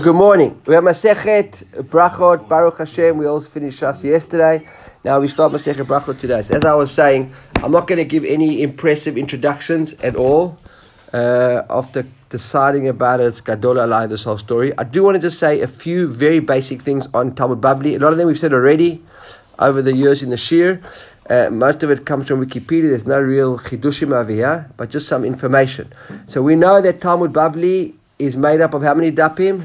Good morning. We have Masechet Brachot, Baruch Hashem. We also finished Shas yesterday. Now we start Masechet Brachot today. So as I was saying, I'm not going to give any impressive introductions at all after deciding about it. Gadol Alai, this whole story. I do want to just say a few very basic things on Talmud Bavli. A lot of them we've said already over the years in the Shir. Most of it comes from Wikipedia. There's no real chidushim over here, but just some information. So we know that Talmud Bavli is made up of how many dapim?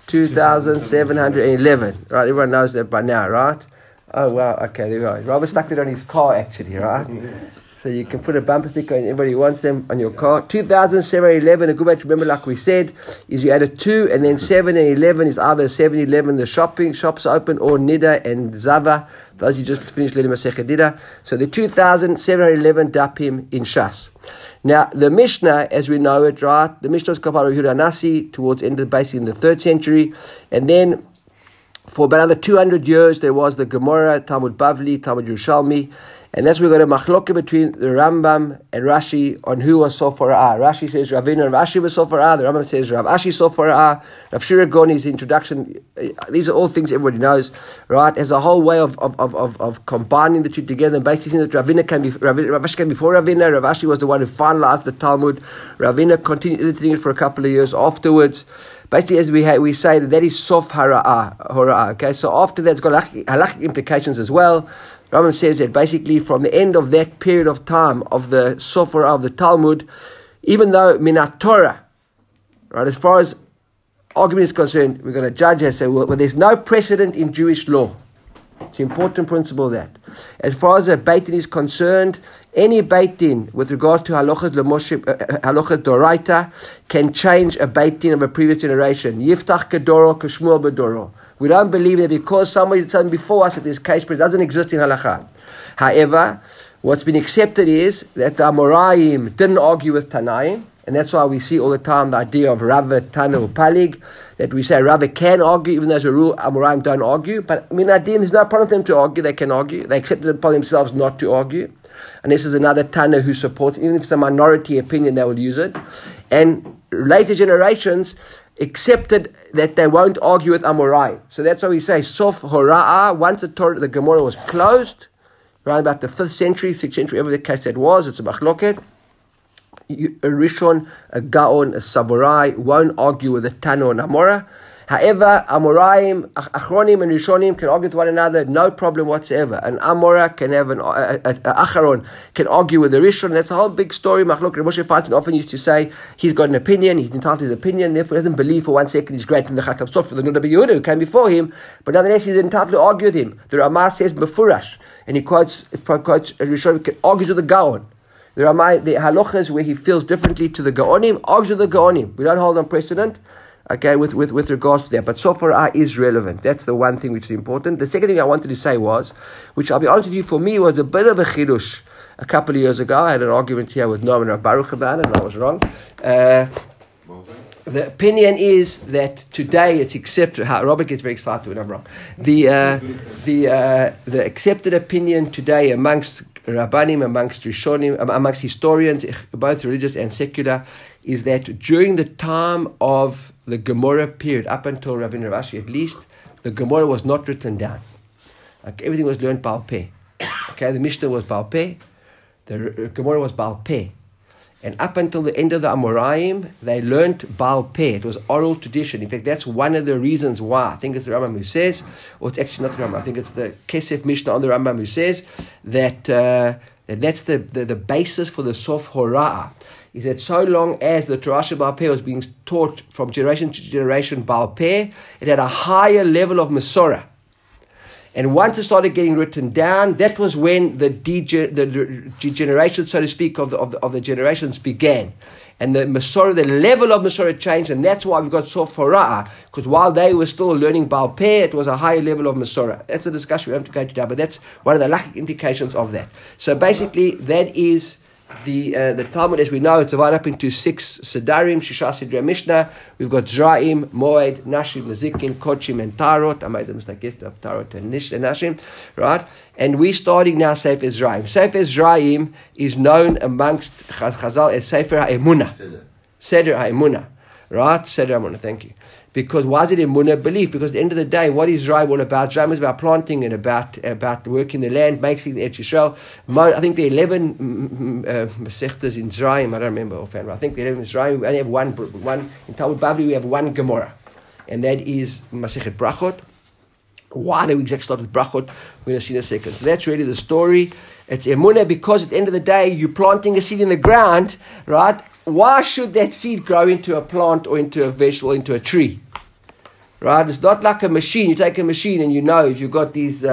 2,711. Right, everyone knows that by now, right? Oh, wow, okay, there we go. Robert stuck it on his car, actually, right? So you can put a bumper sticker and everybody wants them on your car. 2,711, a good way to remember, like we said, is you add a 2 and then 7 and 11 is either 7-11, the shops are open, or Nida and Zava. Those you just finished learning Masechet Nida. So the 2,711 dapim in Shas. Now, the Mishnah, as we know it, right, the Mishnah was Kapar of Yehuda Nasi towards the end of basically in the 3rd century. And then for about another 200 years, there was the Gemara, Talmud Bavli, Talmud Yerushalmi. And that's where we got a machloka between the Rambam and Rashi on who was Sofer Ra'ah. Rashi says Ravina and Rashi was Sofer Ra'ah. The Rambam says Rav Ashi Sofer Ra'ah. Rav Shira Goni's introduction. These are all things everybody knows, right? As a whole way of combining the two together and basically saying that Rav Ashi came before Ravina. Rav Ashi was the one who finalized the Talmud. Ravina continued editing it for a couple of years afterwards. Basically, as we say, that is Sof Hara'ah. Okay, so after that, it's got halachic implications as well. Rambam says that basically from the end of that period of time of the Sofer of the Talmud, even though Minat Torah, right, as far as argument is concerned, we're going to judge and say, well, there's no precedent in Jewish law. It's an important principle that. As far as a Beit Din is concerned, any Beit Din with regards to halachas doraita can change a Beit Din of a previous generation. Yiftach kedoro kashmuel bedoro. We don't believe that because somebody did something before us that this case doesn't exist in halacha. However, what's been accepted is that the Amoraim didn't argue with Tanaim, and that's why we see all the time the idea of Rava, Tana, or Palig, that we say Rava can argue, even though as a rule Amoraim don't argue. But Minadin, there's no problem for them to argue, they can argue. They accepted it upon themselves not to argue. And this is another Tana who supports, even if it's a minority opinion, they will use it. And later generations accepted that they won't argue with Amorai. So that's why we say Sof Hora'ah. Once the Gemara was closed, around about the 5th century, 6th century, whatever the case that was, it's a machloket. A Rishon, a Gaon, a Samurai won't argue with a Tana and Amora. However, Amoraim, Achronim and Rishonim can argue with one another, no problem whatsoever. An Amora can have an Acharon can argue with the Rishon. That's a whole big story. Machlok Moshe Feinstein often used to say he's got an opinion, he's entitled to his opinion, therefore he doesn't believe for 1 second he's greater than the Chatam Sofer, the Nuda Yehuda who came before him, but nonetheless he's entitled to argue with him. The Ramah says Mefurash, and he quotes Rishon, can argue with the Gaon. The halachas where he feels differently to the Gaonim, argues with the Gaonim. We don't hold on precedent. Okay, with regards to that. But Sofer Ra'ah is relevant. That's the one thing which is important. The second thing I wanted to say was, which I'll be honest with you, for me was a bit of a chidush. A couple of years ago, I had an argument here with Noam and Rav Baruch about it, and I was wrong. The opinion is that today it's accepted. Robert gets very excited when I'm wrong. The accepted opinion today amongst Rabbanim, amongst Rishonim, amongst historians, both religious and secular, is that during the time of the Gemara period, up until Ravina Rav Ashi at least, the Gemara was not written down. Okay, everything was learned Baal Peh. Okay, the Mishnah was Baal Peh, the Gemara was Baal Peh. And up until the end of the Amoraim, they learned Baal Peh. It was oral tradition. In fact, that's one of the reasons why. I think it's the Rambam who says, or it's actually not the Rambam, I think it's the Kesef Mishnah on the Rambam who says that that's the basis for the Sof Hora'ah. Is that so long as the Torah Baal Peh was being taught from generation to generation Baal Peh, it had a higher level of Masorah. And once it started getting written down, that was when the degeneration, so to speak, of the generations began. And the Masorah, the level of Masorah changed, and that's why we've got Sof Hora'ah, because while they were still learning Baal Peh, it was a higher level of Masorah. That's a discussion we don't have to go into now, but that's one of the halachic implications of that. So basically, that is the Talmud, as we know, it's divided up into 6 Sedarim, Shisha Sidrei Mishnah. We've got Zra'im, Moed, Nashim, Nazikin, Kochim, and Tarot. I made the mistake yesterday of Tarot and Nashim, right? And we're starting now Sefer Zra'im. Sefer Zra'im is known amongst Chazal as Sefer HaEmunah. Seder HaEmunah. Right? Seder HaEmunah, thank you. Because why is it emunah, belief? Because at the end of the day, what is Zra'im all about? Zra'im is about planting and about working the land, making the Eretz Yisrael. I think the 11 Masechtas in Zra'im, I don't remember offhand, but I think the 11 Zra'im, we only have one in Talmud Bavli, we have one Gemara, and that is Masechet Brachot. Why do we exactly start with Brachot? We're going to see in a second. So that's really the story. It's emunah because at the end of the day, you're planting a seed in the ground, right? Why should that seed grow into a plant or into a vegetable, into a tree? Right? It's not like a machine. You take a machine and if you've got these,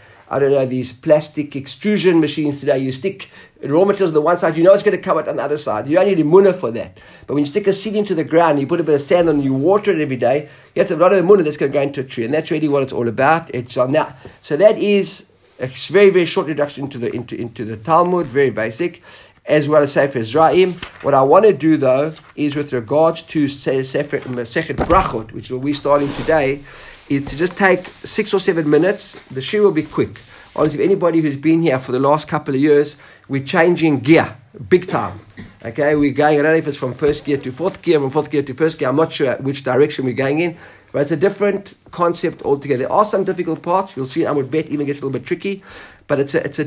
these plastic extrusion machines today, you stick raw materials on the one side, it's going to come out on the other side. You don't need emunah for that. But when you stick a seed into the ground, you put a bit of sand on, you water it every day, you have to have a lot of emunah that's going to go into a tree. And that's really what it's all about. It's on that. So that is a very, very short introduction into the Talmud, very basic, as well as Sefer Zra'im. What I want to do, though, is with regards to Sefer Masechet Brachot, which is what we're starting today, is to just take 6 or 7 minutes. The shir will be quick. Honestly, if anybody who's been here for the last couple of years, we're changing gear, big time. Okay, we're going, I don't know if it's from first gear to fourth gear, from fourth gear to first gear, I'm not sure which direction we're going in, but it's a different concept altogether. There are some difficult parts. You'll see Amud Bet even gets a little bit tricky, but it's a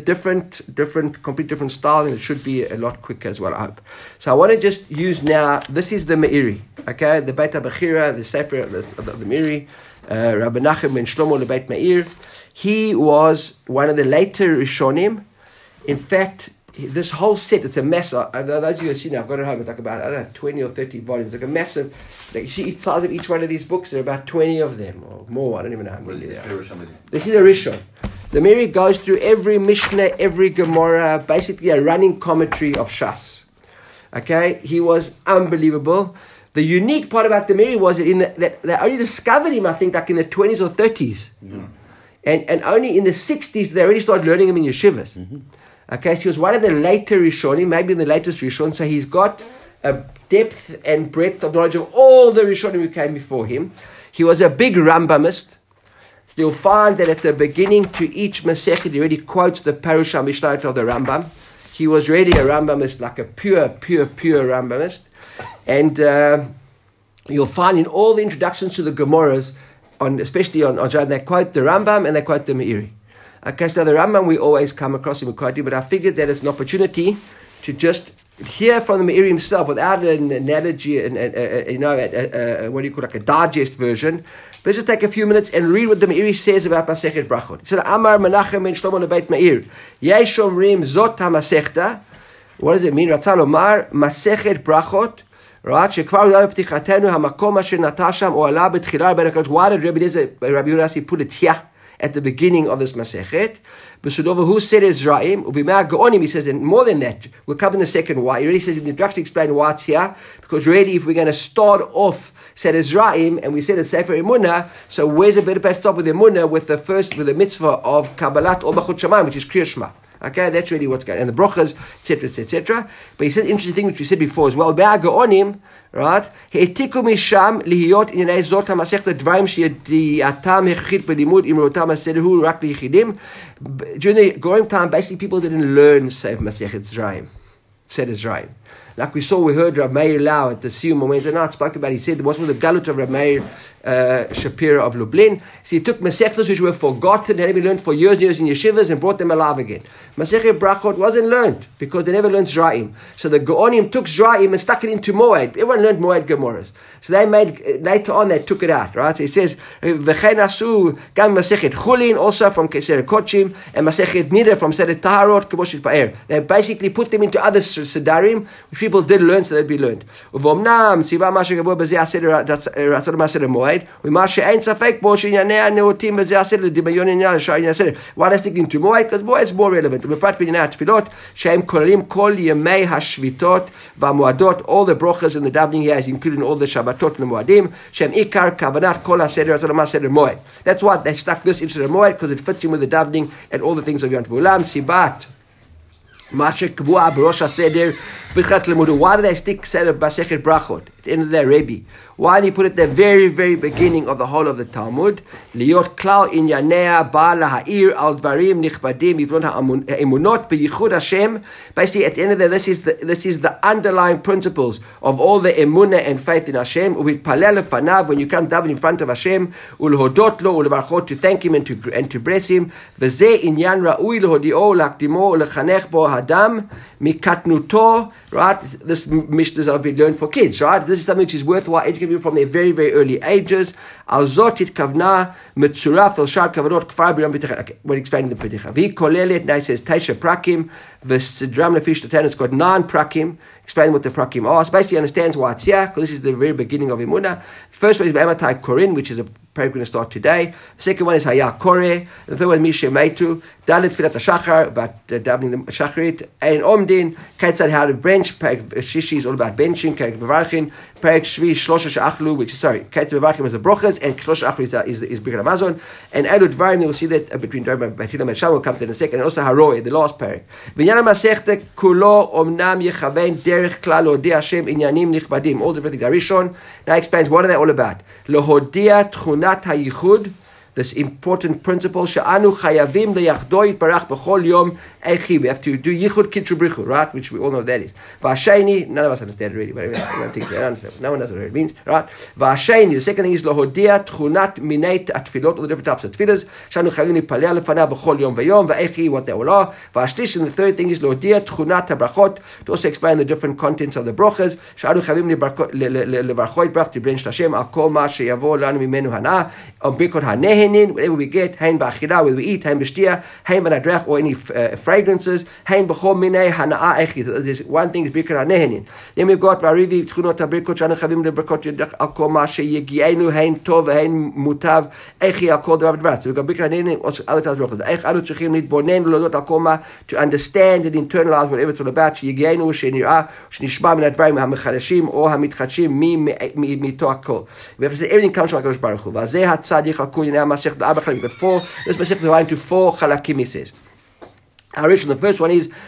complete different style, and it should be a lot quicker as well, I hope. So I want to just use now, this is the Meiri, okay, the Beit HaBechira, the Sefer, the Meiri, Rabbi Nachum ben Shlomo LeBeit Meir. He was one of the later Rishonim. In fact, this whole set, it's a mess. Those of you who have seen it, I've got it home. It's like about, 20 or 30 volumes. It's like a massive, you see each size of each one of these books, there are about 20 of them, or more, I don't even know how many there are. This is a Rishon. The Meiri goes through every Mishnah, every Gemara, basically a running commentary of Shas. Okay? He was unbelievable. The unique part about the Meiri was that they only discovered him, I think, like in the 20s or 30s. Mm-hmm. And only in the 60s, they already started learning him in yeshivas. Mm-hmm. Okay, so he was one of the later Rishonim, maybe the latest Rishon, so he's got a depth and breadth of knowledge of all the Rishonim who came before him. He was a big Rambamist. You'll find that at the beginning to each Masechet, he already quotes the Parush HaMishnayot of the Rambam. He was really a Rambamist, like a pure Rambamist. And you'll find in all the introductions to the Gemaras, especially on John, they quote the Rambam and they quote the Meiri. Okay, so the Rambam we always come across him quoting, but I figured that it's an opportunity to just hear from the Meiri himself without an analogy, what do you call like a digest version. Let's just take a few minutes and read what the Meiri says about Masechet Brachot. He said, Amar Menachem ben Shlomo LeBeit Meir, Yesh omrim zot ha-masechta. What does it mean? Ratzah lomar Masechet Brachot. Right? Shekvar yad p'tichatenu hamakom asher nata sham oala b'tchila ben HaKadosh. Why did Rabbi Yehuda put it here at the beginning of this Masechet? B'sudova, who said it's Zra'im? Ubimah Gaonim, he says, and more than that, we'll cover in a second why. He really says in the introduction, explain why it's here, because really, if we're going to start off, said it's Zra'im, and we said it's Sefer Emunah, so where's a better place to start with Emunah, with the mitzvah of Kabbalat or Bachut Shamayim, which is Kriya Shema. Okay, that's really what's going on. And the brachas, etc., etc. But he says interesting thing which we said before as well. Gaonim, right? He'etiku misham lihiyot inyanei zot hamasechta dvarim she'atam hechit belimud imrotam hasedehu rak liyichidim. During the Gorim time, basically people didn't learn Sefer Masechet Zra'im. Said Zra'im. Like we heard Rav Meir Lau at the Siyum on Wednesday night spoke about. He said what was the galut of Rav Meir Shapira of Lublin. So he took Masechtas which were forgotten, had been learned for years and years in yeshivas, and brought them alive again. Masechet Brachot wasn't learned because they never learned Zra'im. So the Gaonim took Zra'im and stuck it into Moed. Everyone learned Moed Gemaras. So they made, later on they took it out, right? So it says, V'chein asu gam Masechet Chulin, also from Keser Kochim, and Masechet Nida from Seder Taharot, Keboshit Pa'er. They basically put them into other Sedarim, which people did learn, so they'd be learned. Uvomnam, Siva Masha Gavur B'zeh Aseder Ratzot Maseder Moed, U'masha Ein Safek Bo Shinyanei Neotim B'zeh Aseder Dibayon Inyan Sha'in Aseder. Why they stick into Moed? Because Moed is more relevant. Uprat B'nyanei Tefillot, She'em Kolim Kol Yemei HaShvitot V'Moadot, all the brochas and the davening here is including all the Shabbatot and the Moadim, She'em Ikar Kavanat Kol HaSeder Ratzot Maseder Moed. That's why they stuck this into the Moed, because it fits in with the davening and all the things of Yom Tov. Ulam Sibat. Why do they stick Seder Masechet Brachot? At the end of the Rebbe. Why did he put it at the very, very beginning of the whole of the Talmud? Liot klal inyanea ba'ala ha'ir al dvarim nichbadim yivlon ha'emunot beyichud Hashem. Basically, at the end of the this is the underlying principles of all the emunah and faith in Hashem. U'mitpalel lefanav, when you come down in front of Hashem, ulhodot lo ulevarchot, to thank Him and to bless Him. V'zeh inyan ra'ui lehodio lakdimo ulechanech bo hadam mikatnuto. Right, this mishnahs are being learned for kids. Right, this is something which is worthwhile educating people from their very, very early ages. Al zot itkavna mitzuraf el shar kavanot kfar b'yom b'techa. Okay, when explaining the pedicha, he kolelet now says taisha prakim. The sidram lefish the it's got 9 prakim. Explain what the prakim are. So basically, understands why it's here, because this is the very beginning of Emunah. First one is Be'ematai Korin, which is a prayer we're going to start today. The second one is Haya Kore. The third one is Mishe Meitu. Dalit Filat HaShachar, about dabbling the Shacharit. Ein Omdin, Ketzad, how to bench. Perek Shishi is all about benching. Perek Bevarchin. Perek Shvi Shlosha She'achlu, which is, Ketzad Bevarchin is the Brochas, and Shlosha She'achlu is Birkat Hamazon. And Elud Dvarim, you will see that between Dvarim and Batilam and Sham will come to in a second. And also Haroi, the last perek. V'nyana Masechta Kulo Omnam Yechavein Derech Klal Lodia Hashem Inyanim Nichbadim. All different things. Arishon now explains what are they all about. Lohodia Tchunat HaYichud, this important principle. She'anu Chayavim Leyachdo Yitbarach B'chol Yom Eichi. We have to do Yichud Kitru Brichu, right? Which we all know what that is. V'asheni, none of us understand really, but I don't think they understand. No one knows what it means, right? V'asheni, the second thing is Lohodia Tchunat Minei Atfilot, all the different types of tefillahs. She'anu Chayavim Nipalei Lefanav B'chol Yom V'yom V'eichi, what they all are. V'ashlish, and the third thing is Lohodia Tchunat HaBrachot, to also explain the different contents of the brochas. She'anu Chayavim Levarchot Brach to branch Hashem Al Kol Ma She'yavo Lanu Mimenu Hana, on Birkot HaNehenin, whatever we get, Hein B'Achila, whether we eat, Hein B'Shtia, Hein B'Nadrach, or any fragrances, Hein B'chol Minei Hana'a Echi. There's one thing is Birkot HaNehenin. Then we've got Varivi Tchunot HaBirkot She'anu Chayavim Levarchot Yedach Al Kol Ma She'yegienu Hein Tov Hein Mutav Echi Al Kol Dvav Dvav. So we've got Birkot HaNehenin, also other types of brochas. Eich Anu Tzrichim Nitbonen L'Lodot Al Kol Ma, to understand and internalize whatever it's all about. She'yegienu She'nirah She'nishma Min HaDvarim HaMechalashim or HaMitchadshim Mito HaKol. We have to say everything comes from HaKadosh Baruch Hu. V'azeh HaTzadik HaKul Yinei HaMasech L'Arba Chalakim. But four, this Masech divided into 4 chalakim, he says. The first one is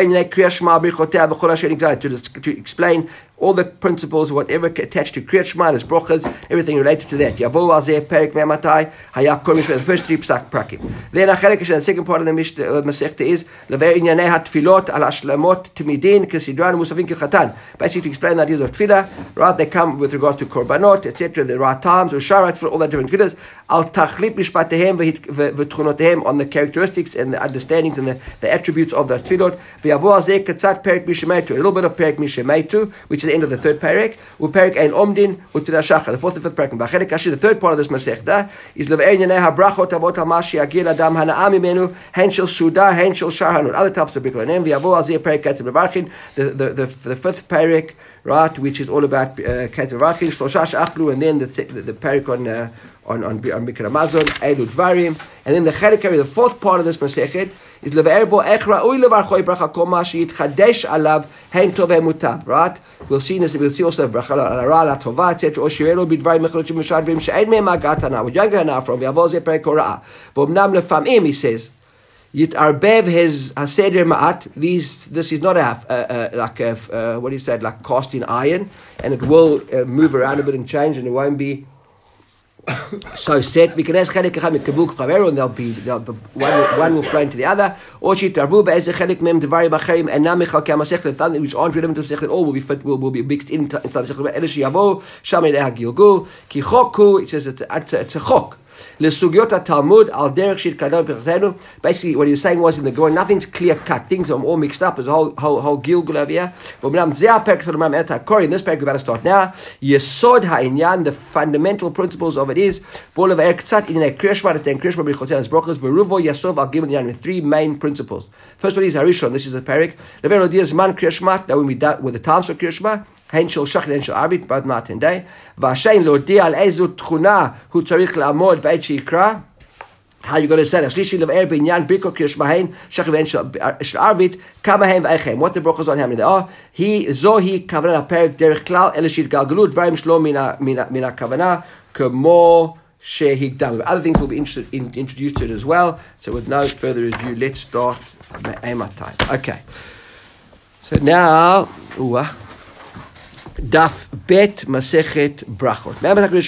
to explain all the principles, whatever attached to Kriyat Shema and its brochas, everything related to that. Yavo Azeh Perek Me'amatai Haya Kol Mishpeh, the first 3 psak prakim. Then the second part of the Masechta is Lever Inyanei HaTfilot Al Ashlamot Timidin Kesidran Musavin Kechatan. Basically, to explain the ideas of tefillah, right? They come with regards to korbanot, etc. The right times, or sharat for all the different tefillahs. Al Tachlit Mishpatehem V'Tchunotehem, on the characteristics and the understandings and the attributes of the tefillot. V'Yavo Azeh Ketzat Perek Mishe Meitu, a little bit of Perek Mishe Meitu, which is the end of the third perek. Uperek Ein Omdin U'Tila Shachar, the fourth and fifth perek. B'Chelek Ashi, the third part of this Masechta is Lever Inyanei HaBrachot Avot HaMashi Agil Adam Hana'a Mimenu Hein Shel Suda Hein Shel Shar Hanun, other types of Birkot HaNehenin. V'Yavo Azeh Perek Ketzat Bevarchin, the fifth perek, right, which is all about Ketzat Bevarchin, Shlosha She'achlu, and then the perek on Birkat Hamazon, Eilu Dvarim, and then the Chelek, the fourth part of this Masechet is Leverbo Echra Ui Levarchoi Bracha Kol Ma She'yitchadesh Alav Hein Tov Hein Mutav. Right? We'll see this. We'll see also Bracha L'Ara L'Tova, etc. Or Shirelo B'Dvarim Mecharochim Meshadvim She'ein Me'em Agat Hana. We're younger now from V'Yavo Zeh Perek Hora'ah. V'Omnam Lefamim, he says, Yitarbev his Haseder Ma'at. This is not like what he said, like casting iron, and it will move around a bit and change, and it won't be so set. We can ask Chelik Echad Mikabuk Chavero, and one will flow into the other. Or Shitarvu Be'ezeh Chelik Mem Devarim Acherim and Namichal Kamasechlet, something which aren't relevant to the Masechlet, all will be mixed into the Masechlet. Elish Yavo Sham Elei HaGilgul Ki Choku. It says it's a chok. L'sugyot Talmud al derech shirkadon p'chatenu. Basically, what he was saying was in the Gemara, nothing's clear cut. Things are all mixed up. There's a whole gilgul over here. In this parak we're about to start now. Yesod ha'inyan, the fundamental principles of it is with 3 main principles. First one is Harishon. This is a parak. Now when we done with the times for Kriyat Shema, Hein Shel Shachar, Hein Shel Arvit, both night and day. V'ashein lo'odia al ezu tchuna hu tzarich la'amod b'eit she'ikra. How you going to say that? Shlishi le'er b'inyan birkot Kriyat Shema Hein Shachar Hein Shel Arvit kama Hein v'eichem. What the brachos on how many there are? Zohi kavanah perek derech klal elishit galgalut dvarim shlo mina kavanah kemo shehigdam. Other things will be introduced to it as well. So with no further ado, let's start the Eimat time. Okay. So now, Daf Bet Masechet Brachot.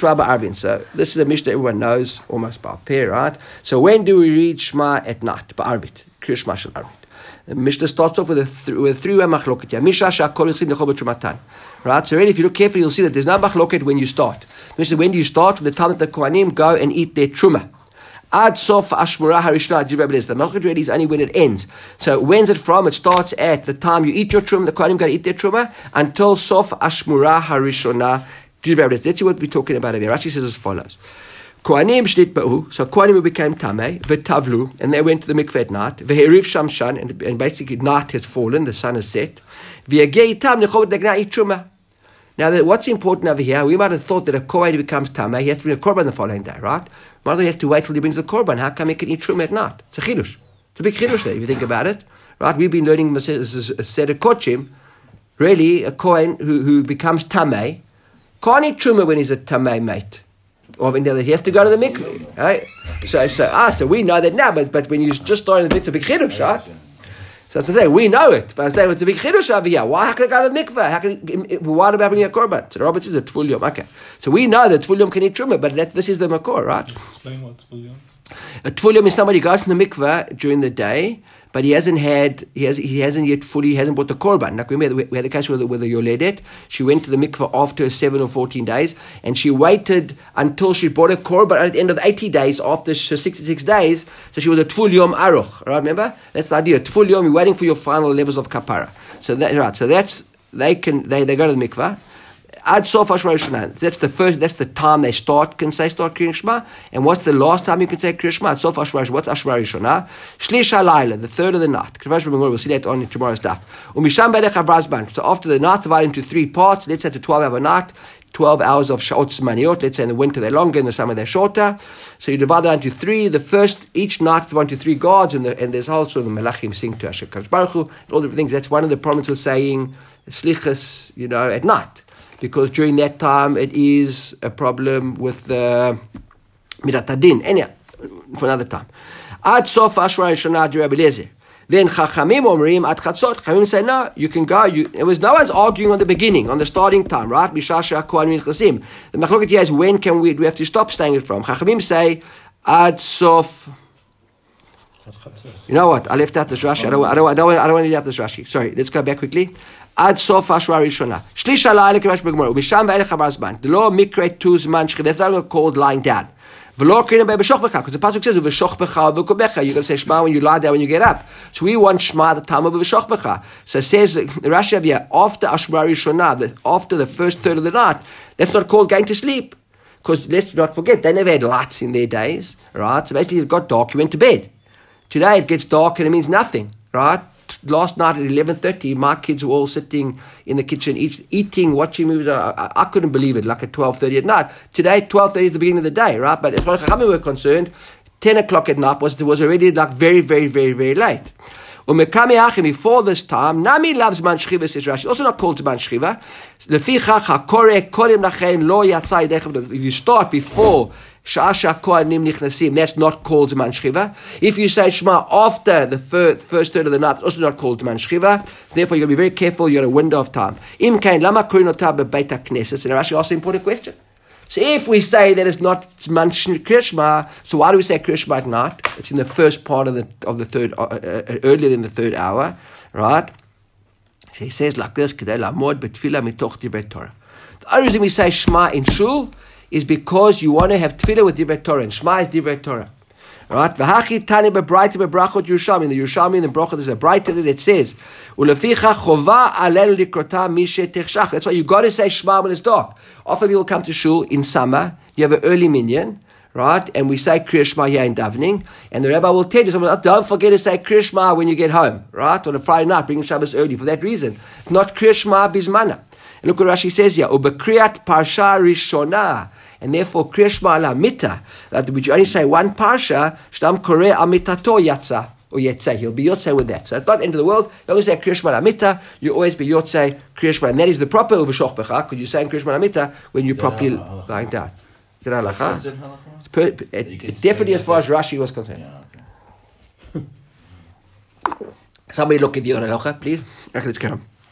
So this is a Mishnah everyone knows almost by pair, right? So when do we read Shema at night? Ba'arbit. Kriya Shema shel Arbit. The Mishnah starts off with a three-way machloket. Misha shakol yichlim lechol b'tshumatan. Right? So really, if you look carefully, you'll see that there's no machloket when you start. Mishnah, when do you start? From the time that the Kohanim go and eat their truma. Ad sof ashmurah harishna. The malchut really is only when it ends. So when's it from? It starts at the time you eat your truma. The kohanim got to eat their truma until sof ashmurah harishona. That's what we're talking about here. Rashi says as follows: Kohanim shnit ba'u. So kohanim who became tamei v'tavlu, and they went to the mikveh at night. V'heriv shamshan, and basically night has fallen, the sun has set. V'yagei tam nechot degna eat truma. Now, what's important over here? We might have thought that a kohen who becomes tamei, he has to bring a korban the following day, right? Why do you have to wait till he brings the korban? How come he can eat truma at night? It's a chidush. It's a big chidush there, if you think about it. Right? We've been learning Seder Kochim. Really, a kohen who becomes tamei can't eat truma when he's a tamei mate. Or he has to go to the mikveh. Right? So we know that now, but when you just start in the mikveh, it's a big chidush, right? So as I say, we know it, but I'm saying it's a big chidush over here. Why can I go to the mikveh? Why do I bring a korban? So the Robert says a tful yom. Okay, so we know that tful yom can eat truma, but this is the makor, right? Explain what tful yom. A tful yom is somebody who goes to the mikveh during the day, but he hasn't yet bought the korban. Like we had the case with the yoledet. She went to the mikveh after 7 or 14 days, and she waited until she bought a korban at the end of the 80 days after 66 days. So she was a tful yom aruch. Right? Remember, that's the idea. Tful yom, you're waiting for your final levels of kapara. So that's they go to the mikveh. Ad sof Hashemah Rishonah. That's the time they start Kriya Shema. And what's the last time you can say Kriya Shema? Ad sof Hashemah Rishonah. What's Hashemah Rishonah? Shlish halayla, the third of the night. We'll see that on tomorrow's daf. Umisham be'edech havrazban. So after the night divided into 3 parts, let's say the 12-hour night, 12 hours of sha'ot zmaniot. Let's say in the winter they're longer, in the summer they're shorter. So you divide that into 3. The first, each night is divided into 3 gods, and there's also the melachim sing to Hashem Kadosh Baruch Hu, and all different things. That's one of the problems with saying slichas, at night. Because during that time it is a problem with the midat hadin. Anyhow, for another time. Ad sof Hashemah Rishonah di Rabbi Eliezer. Then Chachamim omrim ad chatzot. Chachamim say no, you can go. It was no one's arguing on the beginning, on the starting time, right? Mishasha kohanim nichnasim. The machloket here is when do we have to stop saying it from? Chachamim say ad sof. You know what? I left out this Rashi. I don't want to leave out this Rashi. Sorry, let's go back quickly. Ad sof Hashemah Rishonah. Shlish halayla k'mash b'gemara. Umisham ve'elech havar the law mikre tu zman shchid. That's not called lying down. V'lo krina be'b'shoch becha. Because the pasuk says v'shoch becha v'kobecha. You're going to say Shema when you lie down, when you get up. So we want Shema the time of v'shoch becha. So it says Rashi here after Hashemah Rishonah, after the first third of the night. That's not called going to sleep. Because let's not forget they never had lights in their days, right? So basically it got dark, you went to bed. Today it gets dark and it means nothing, right? Last night at 11:30, my kids were all sitting in the kitchen eating, watching movies. I couldn't believe it, like at 12:30 at night. Today, 12:30 is the beginning of the day, right? But as far as Chachamim were concerned, 10 o'clock at night was already like very, very, very, very late. Before this time, Nami loves Zman Shchiva, says Rashi. Also not called Zman Shchiva. If you start before Sha'asha Kohanim Nichnasim, that's not called Zman Shchiva. If you say Shema after the first third of the night, it's also not called Zman Shchiva. Therefore, you've got to be very careful. You're at a window of time. Im kain lama korin otah bebeit hakneset. And Rashi asks an important question. So if we say that it's not Zman Kriya Shema, so why do we say Kriya Shema at night? It's in the first part of the third, earlier than the third hour, right? So he says like this: Kedei la'amod betfilah mitoch divrei Torah. The only reason we say Shema in shul is because you want to have tefillah with divrei Torah, and Shema is divrei Torah. Right? V'hachi tani bebraita bebrachot Yerushalmi. In the Yerushalmi, in the brachot, there's a braita that it says, "Uleficha chova alenu likrota mishe techshach." That's why you got to say Shema when it's dark. Often people come to shul in summer. You have an early minyan, right? And we say Kriya Shema here in davening, and the rabbi will tell you, don't forget to say Kriya Shema when you get home, right? On a Friday night, bring Shabbos early for that reason. It's not Kriya Shema bismana. And look what Rashi says here, "Ubekriyat parsha rishona." And therefore, Kriya Shema ala mita, that which you only say one parsha, shtam koreh amitato yatsa, or yetzeh. He'll be yotzeh with that. So at the end of the world, you always say Kriya Shema ala mita, you always be yotzeh Kriya Shema. And that is the proper uv'shoch becha, because you're saying Kriya Shema ala mita when you're properly lying down. Is that halacha? Definitely as far as Rashi was concerned. Somebody look at you on halacha, please. Okay, let's go on.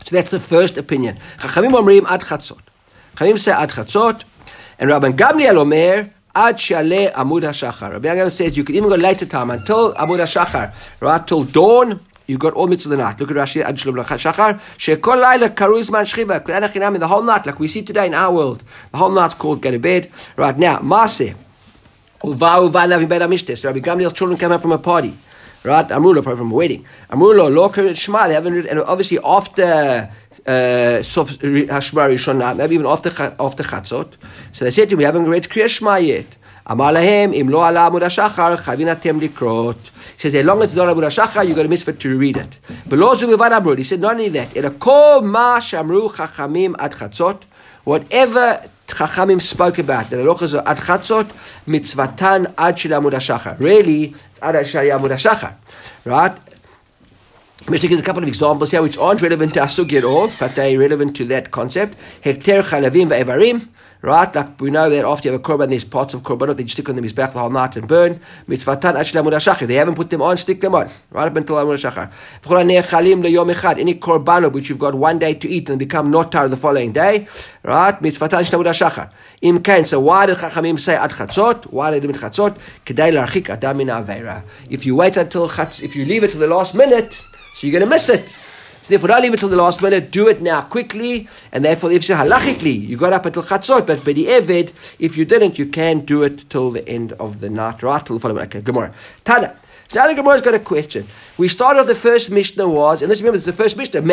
So that's the first opinion. Chachamim omrim ad chatzot. Chachamim say ad chatzot, and Rabban Gamliel omer ad she'aleh amud hashachar. Rabban Gamliel says you can even go later time until amud hashachar, right, till dawn. You got all mitzvahs of the night. Look at Rashi ad shalom shachar. She'kol laila karuz man shchiva. The whole night, like we see today in our world, the whole night's called go to bed. Right now, Maaseh uva navi beit hamishtes. Rabbi Gamliel's children came out from a party. Right, Amrulo, probably from a wedding. Amrulo, Loker Shema, they haven't read, and obviously after Sof Hashma Rishonah, maybe even after Chatzot. So they said to me, we haven't read Kriya Shema yet. Amar lahem, im lo ala amud hashachar, chavin atem likrot. He says, as long as it's not amud hashachar, you got a mitzvah to read it. V'lo zu mivad amrud. He said, not only that, ela kol ma shamru chachamim ad chatzot, whatever Chachamim spoke about the halachas ad chatzot mitzvatan ad shel amud hashachar. Really, it's ad shel amud hashachar, right? I'm going to give a couple of examples here which aren't relevant to Asugya at all, but they're relevant to that concept. Hefter chalavim ve'evarim, right? Like we know that after you have a korban, there's parts of korbanot that you stick on the mizbeach the whole night and burn. Mitzvatan ad shel amud hashachar. They haven't put them on, stick them on, right up until amud hashachar. V'chol hanechalim leyom echad. Any korbanot which you've got one day to eat and become notar the following day, right? Mitzvatan shel amud hashachar. Im kain. So why did Chachamim say ad chatzot? Why did they do chatzot? Kedai larchik adam min aveira. If you wait until if you leave it to the last minute, so you're going to miss it. So therefore, don't leave it till the last minute. Do it now quickly. And therefore, if you say halachically, you got up until chatzot, but by the eved, if you didn't, you can do it till the end of the night, right? Till the following. Okay, Gemara. Tana. So now the Gemara's got a question. We started off the first Mishnah was, and let's remember, it's the first Mishnah.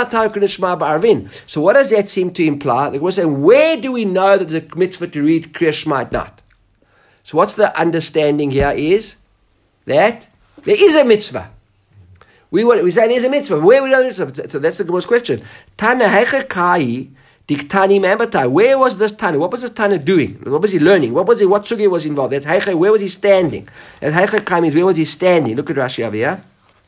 So what does that seem to imply? The Gemara is saying, where do we know that there's a mitzvah to read Kriya Shema at night? So what's the understanding here is that there is a mitzvah. We say there's a mitzvah. Where we know the mitzvah? So that's the Gemara's question. Tana hecha kai diktani membatai. Where was this Tana? What was this Tana doing? What was he learning? What sugya was involved? That's hecha. Where was he standing? And hecha kai means where was he standing? Look at Rashi over here.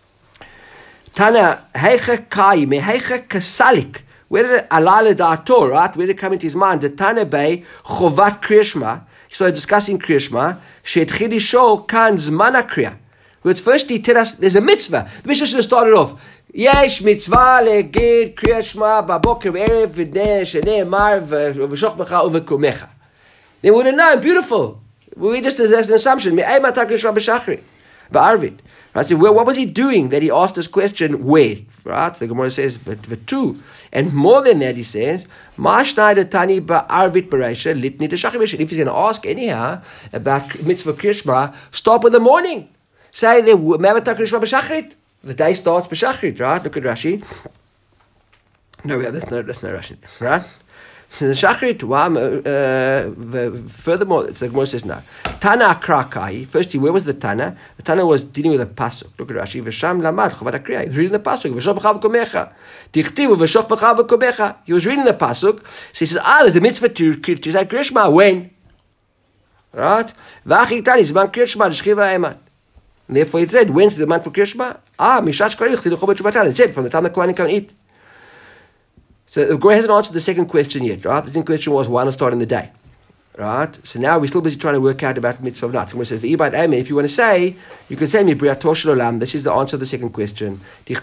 Tana hecha kai me hecha kasalik. Where did alala da'ator, right? Where did it come into his mind? The Tana bay chovat Kriya Shema. He started discussing Kriya Shema. She'etchil lishol kan zman kriya. But first he tell us there's a mitzvah. The Mishnah should have started off. Yesh mitzvah legid Kriya Shema baboker erev v'nei shene'emar v'shoch b'cha uvekumecha. They would have known. Beautiful. We just as an assumption. Me'ay matar Kriya Shema b'shachri ba'arvit. Right. So what was he doing that he asked this question? Where? Right. The Gemara says v'tu. And more than that, he says ma'ashnai detani ba'arvit b'reisha litni d'shachri b'shachri. If he's going to ask anyhow about mitzvah Kriya Shema, stop with the morning. Say the day starts b'shachrit, right? Look at Rashi. No, that's no Rashi, right? So the shachrit. Furthermore, the Gemara says no. Tana akrakai. Firstly, where was the Tana? The Tana was dealing with a pasuk. Look at Rashi. V'sham lamad chovat akriya. He was reading the pasuk. V'shoch b'chav v'komecha. Dichtiv v'shoch b'chav v'komecha. He was reading the pasuk. So he says, there's a mitzvah to say Kriya Shema. When? Right? V'achitani zman Kriya Shema d'shchiva emat. And therefore it said, when's the month for Kriya Shema? Mishash karich tiluchot b'Shabbat. It said, from the time the Kohanim can eat. So the Gemara hasn't answered the second question yet, right? The second question was, why not start in the day? Right? So now we're still busy trying to work out about mitzvah of night. The Gemara says, if you want to say, you can say, Mibriato shel olam. This is the answer of the second question.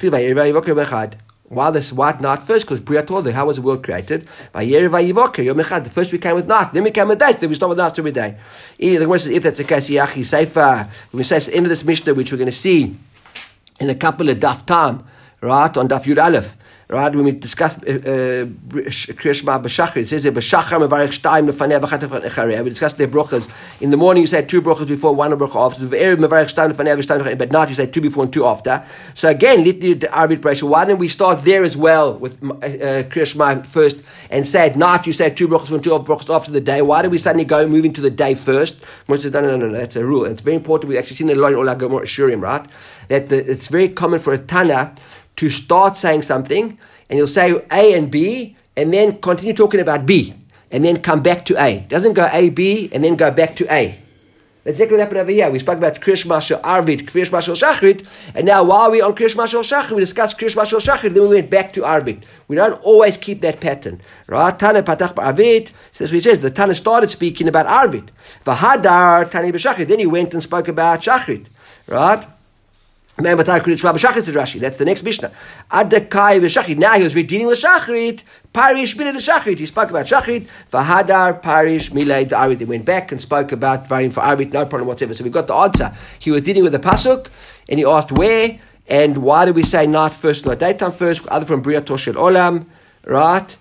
Why at night first? Because Briatol, how was the world created? The first we came with night, then we came with day, then we start with night every day. The Gemara says, if that's the case, Yachi Seifa, when we say it's the end of this Mishnah, which we're going to see in a couple of daf time, right, on daf Yud Aleph, right, when we discuss Kriya Shema b'shachar, it says b'shachar mevarech shtayim lefanei v'chat echarei. We discussed their brachas. In the morning you say 2 brachas before, 1 bracha after. V'erev mevarech shtayim lefanei v'shtayim echarei. But night you say 2 before and 2 after. So again, litni arvit brachah. Why didn't we start there as well with Kriya Shema first and say at night you say 2 brachas before and 2 brachas after the day? Why did we suddenly go moving to the day first? One says no, that's a rule. And it's very important. We've actually seen it a lot in all our Gemara Shurim, right? That it's very common for a Tana to start saying something, and he'll say A and B, and then continue talking about B, and then come back to A. Doesn't go A, B, and then go back to A. That's exactly what happened over here. We spoke about Kriya Shema shel Arvit, Kriya Shema shel Shachrit, and now while we're on Kriya Shema shel Shachrit, we discussed Kriya Shema shel Shachrit, then we went back to Arvit. We don't always keep that pattern. Right? Tana patach b'Arvit, that's what he says. The Tana started speaking about Arvit. V'hadar Tani b'Shachrit, then he went and spoke about Shachrit. Right? That's the next Mishnah. Adakai v'shachrit. Now he was dealing with shachrit. Parish milei shachrit. He spoke about shachrit. V'hadar parish milei arit. He went back and spoke about varying for arit. No problem whatsoever. So we got the answer. He was dealing with the pasuk, and he asked where and why do we say night first, not daytime first? Other from Bria Toshel Olam, right?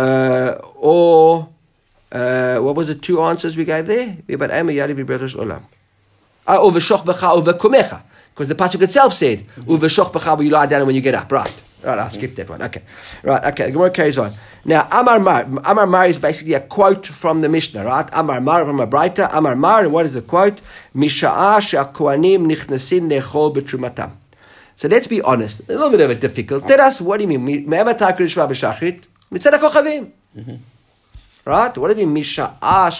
What was the two answers we gave there? About Ema Yadi Bria Toshel Olam. Over shoch becha over kumecha. Because the pasuk itself said, "Uveshoch b'cha," you lie down when you get up. Right. I'll skip that one. Okay. Right. Okay. The Gemara carries on. Now, Amar Mar is basically a quote from the Mishnah, right? Amar Mar from a Braita. Amar Mar, and what is the quote? Misha'a she'akohanim nichnasin lechol b'trumatam. So let's be honest. A little bit of a difficult. Tell us, what do you mean? Me'ematah krishma b'shachrit mitzad ha'kochavim. Right? What do you mean? Because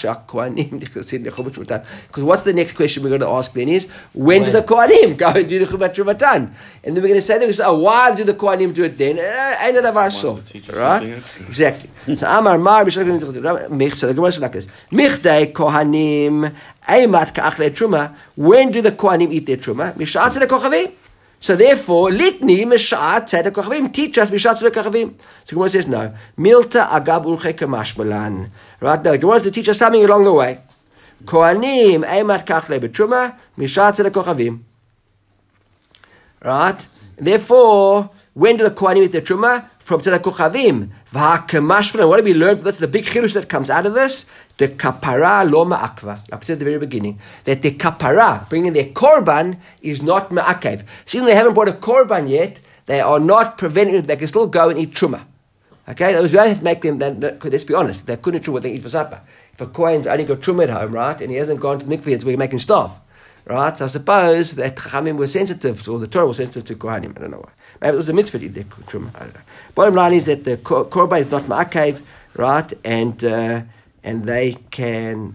what's the next question we're going to ask then is, when do the Kohanim go and do the Chumat Trumatan? And then we're going to say, why do the Kohanim do it then? Ain't it of ourselves? Right? Exactly. So Amar Mar, so the Gemara is like this. Michdei Kohanim, Eimat Ka'achle Truma. When do the Kohanim eat their Truma? Mishat Tzedek Kochavim. So therefore, litni meshat tzedek kochavim. Teach us meshat tzedek kochavim. So Gemara says no. Milta agab urche kamashmalan. Right now, Gemara to teach us something along the way. Kohanim eimat kachle betruma meshat tzedek kochavim. Right. Therefore, when do the Kohanim eat their truma? From tzedek kochavim. V'hakamashmalan. What do we learn? That's the big chidush that comes out of this. The kapara lo ma'akva, like we said at the very beginning, that the kapara, bringing their korban, is not ma'akev. Since they haven't brought a korban yet, they are not preventing, they can still go and eat truma. Okay, we don't have to make them, let's be honest, they couldn't do what they eat for supper. If a kohen's only got truma at home, right, and he hasn't gone to the mikveh yet, we're making starve. Right, so I suppose that Chachamim were sensitive, or the Torah was sensitive to kohanim, I don't know why. Maybe it was a mitzvah to eat their truma, I don't know. Bottom line is that the korban is not ma'akev, right, and they can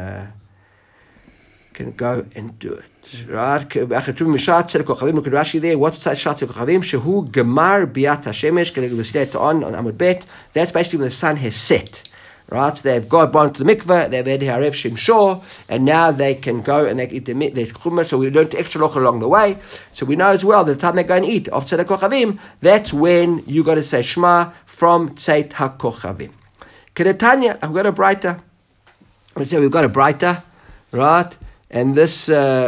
go and do it. Right? Rashi there. What's Shat Kochavim? Shehu Gemar Biat Hashemesh. We'll see later on Amud Bet. That's basically when the sun has set. Right? So they've gone to the mikveh. They've had Harev Shimshor, and now they can go and they eat their chumrah. So we learned extra loch along the way. So we know as well that the time they go and eat of Tzedek Kochavim, that's when you got to say Shema from Tzeit HaKochavim. Kedetanya, I've got a Braita. We've got a Braita, right? And this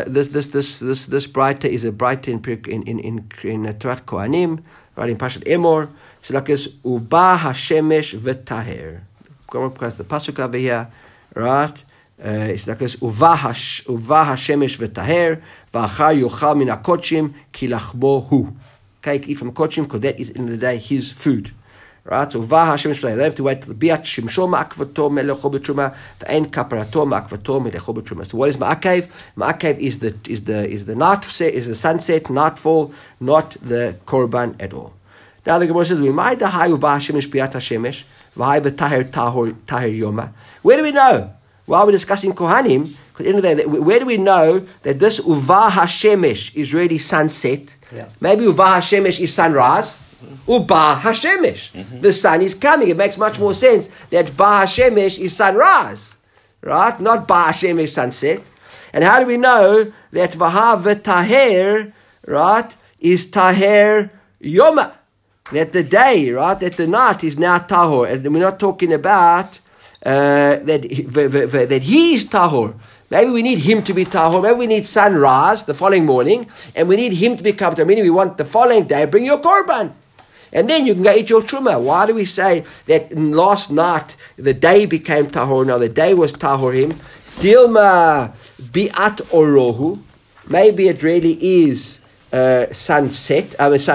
Braita is a Braita in Torat Kohanim, right? In Pashat Emor. So like this, Uba Hashemesh V'Taher. Because the pasuk over here, right? It's like this, Uva Hashemesh V'Taher V'achar Yochal Min HaKodshim Ki Lachmo Hu. Okay, eat from Kodshim because that is in the day his food. Right, so Vah Hashem Shloim. They have to wait till the Biat Shimshor Ma'akvato Melechol B'Truma, V'Ein Kaparato Ma'akvato Melechol B'Truma. So what is Ma'akev? Ma'akev is the night, is the sunset, nightfall, not the korban at all. Now the Gemara says, "We might dahayu Vah Hashemesh Biat Hashemesh, V'Hai V'Taher Tahir Yoma." Where do we know? While we're discussing Kohanim, because at the end of the day, where do we know that this Uvah Hashemesh is really sunset? Yeah. Maybe Uvah Hashemesh is sunrise. Uba Hashemesh. The sun is coming. It makes much more sense that Ba Hashemesh is sunrise. Right? Not Ba Hashemesh sunset. And how do we know that Vahav Taher, right, is Taher Yoma? That the day, right, that the night is now Tahor. And we're not talking about that he is Tahor. Maybe we need him to be Tahor. Maybe we need sunrise the following morning. And we need him to be Tahor. Meaning we want the following day, bring your korban. And then you can go eat your truma. Why do we say that last night the day became tahor? Now the day was tahorim. Dilma biat orohu. Maybe it really is sunrise.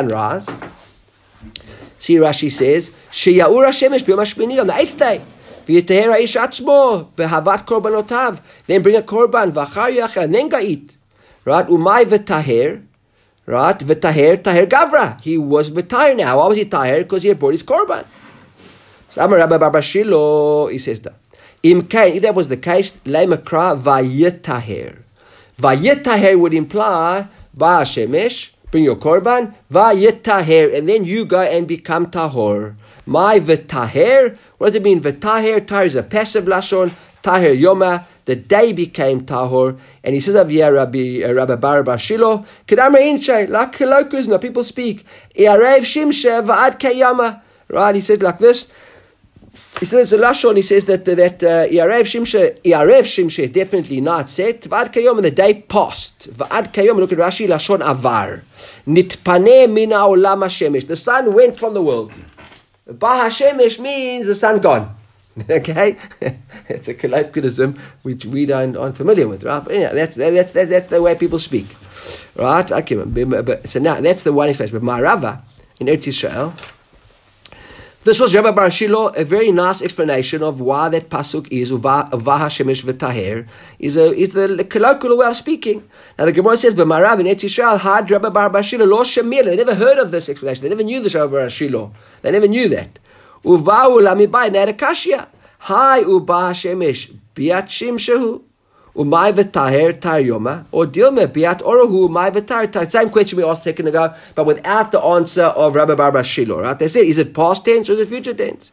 See, Rashi says sheyaur hashemesh b'yom hashmini on the 8th day. V'yiteher ha'ish atzmo behavat korbanotav. Then bring a korban v'achar yachal and then go eat. Right? Umay v'taher. Right, v'taher gavra. He was v'taher now. Why was he taher? Because he had brought his korban. So Amar Rabbi Bar Shilo, he says that. If that was the case, leimakra vayetaher. Vayetaher would imply ba shemesh, bring your korban, vayetaher, and then you go and become tahor. My v'taher. What does it mean? V'taher. Taher is a passive lashon. Taher yoma. the day became tahor. And he says over here, Rabbi Bar Shilo, Kedamra Inshe, like colloquialism, now people speak, Iarev Shimshe va'ad kayama. Right, he says like this. He says a lashon. He says that Iarev Shimshe definitely not set. Va'ad kayom, and the day passed. Va'ad kayom. Look at Rashi, lashon avar. Nitpaneh mina olam hashemesh. The sun went from the world. Ba hashemesh means the sun gone. Okay, it's a colloquialism which we aren't familiar with, right? But yeah, that's the way people speak, right? Okay, so now that's the one explanation. But Ma'arava in Eretz Yisrael. This was Rabbi Bar Shilo, a very nice explanation of why that pasuk is Uva Hashemesh v'Taher is the colloquial way of speaking. Now the Gemara says, "But Marav in Eretz Yisrael had Rabbi Bar Shilo lo shemir." They never heard of this explanation. They never knew this Rabbi Bar Shilo. They never knew that. Uvau lamibai ne'erakashia. Hi Uba Hashemesh biat shimshehu. Umay v'taher tar yoma, or dilme biat orahu umay v'taher tar. Same question we asked a second ago, but without the answer of Rabbi Bar Shilo. Right? They said, is it past tense or is it future tense?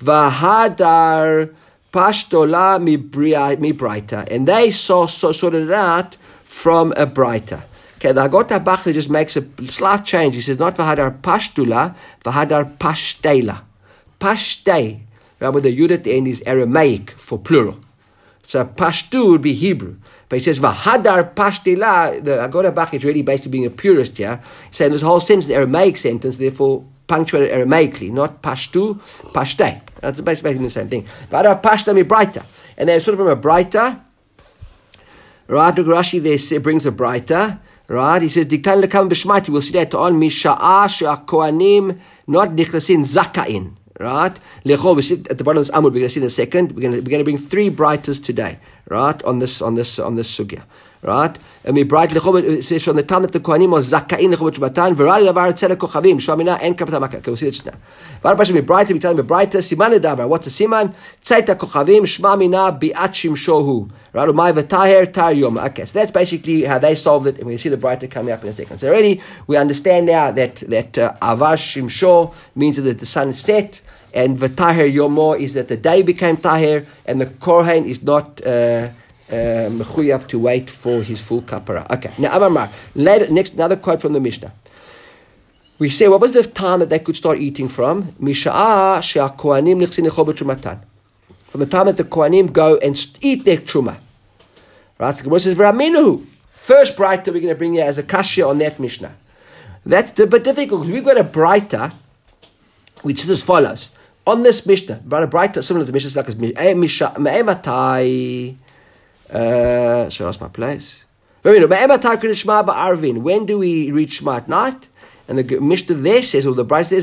V'hadar pashtola mi braita, and they sorted it out from a braita. Okay, the Hagota Bachler just makes a slight change. He says not v'hadar pashtula, v'hadar pashtela. Pashtei, right, with the yud at the end is Aramaic for plural. So Pashtu would be Hebrew. But he says, Vahadar Pashtila, the Haggadah Bach is really basically being a purist here. He's saying this whole sentence is an Aramaic sentence, therefore punctuated Aramaically, not Pashtu, Pashtei. That's basically the same thing. Vahadar Pashta mi Braita. And then sort of from a Braita, right, Rashi there brings a Braita, right, he says, Dikan lekam b'shmati, we'll see that on Misha'a she'akohanim not nichnasin zakain. Right, at the bottom of this Amud, we're going to see in a second. We're going to bring three brighters today, right, on this sugya, right. And we bright it says from the time that the Kohanim was zakain lechobot shmatan, v'rali lavar tzedek kochavim shvamina en kapata makah. Okay, we'll see this now. V'ar pasha we brighter, we tell him brighter. Siman edavar. What's a siman? Tzedek kochavim shvamina biat shimshohu. Right, umay v'taher tar yom. Okay, so that's basically how they solved it, and we'll see the brighter coming up in a second. So already we understand now that avar shimsho means that the sun is set. And v'taher yomo is that the day became taher, and the kohen is not mechuyav to wait for his full kapara. Okay, now Amar. Next, another quote from the Mishnah. We say, what was the time that they could start eating from? Misha'a she'akohanim nichsin lechobot shumatan. From the time that the kohanim go and eat their truma. Right? The Gemara says, v'raminu. First brighter we're going to bring you as a kashya on that Mishnah. That's a bit difficult because we've got a brighter which is as follows. On this Mishnah, brighter, similar to the Mishnah, like I lost my place. When do we reach Shema at night? And the Mishnah there says, or the brighter says,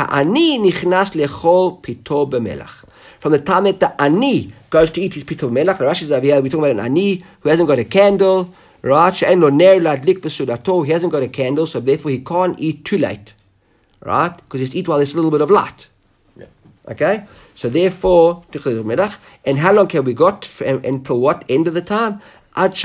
from the time that the ani goes to eat his pito melach. The Rashi is over here, we're talking about an ani who hasn't got a candle, right? He hasn't got a candle, so therefore he can't eat too late. Right? Because it's eat while there's a little bit of light. Yeah. Okay? So therefore, and how long have we got until what end of the time? This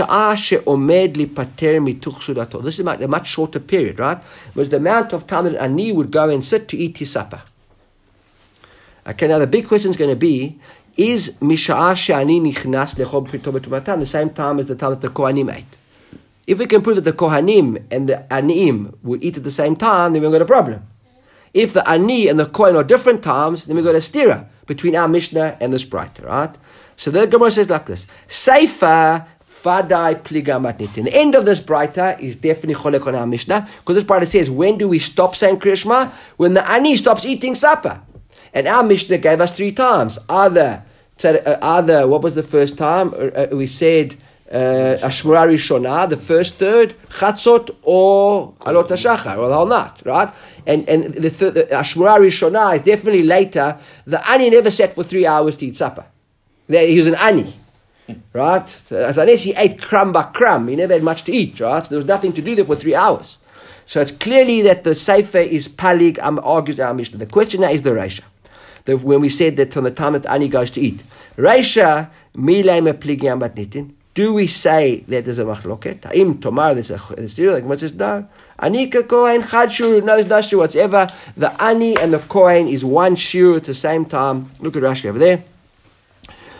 is a much shorter period, right? It was the amount of time that Ani would go and sit to eat his supper. Okay, now the big question is going to be, is Misha'a she'ani nichnas lechol pito b'tumatan the same time as the time that the Kohanim ate? If we can prove that the Kohanim and the Aniim would eat at the same time, then we've got a problem. If the Ani and the Kohen are different times, then we've got a stira between our Mishnah and this brighter, right? So the Gemara says like this: Seifa vadai pligamat nitin. The end of this brighter is definitely cholek on our Mishnah, because this brighter says, when do we stop saying Kriya Shema? When the Ani stops eating supper. And our Mishnah gave us 3 times. Either what was the first time? We said Ashmura Rishonah, the first third, Chatzot or Alot HaShachar, or the whole night, right? And the Ashmura Rishonah is definitely later. The Ani never sat for 3 hours to eat supper. He was an Ani, right? So unless he ate crumb by crumb, he never had much to eat, right? So there was nothing to do there for 3 hours. So it's clearly that the Sefer is Palig, argues our Mishnah. The question now is the Reisha. When we said that from the time that Ani goes to eat. Reisha, Milay me Pligam bat nitin. Do we say that there's a machloket? Ha'im tomar, there's a stira, like what says no. Ani ka kohen chad shuru, no shuru whatsoever. The Ani and the kohen is one shuru at the same time. Look at Rashi over there.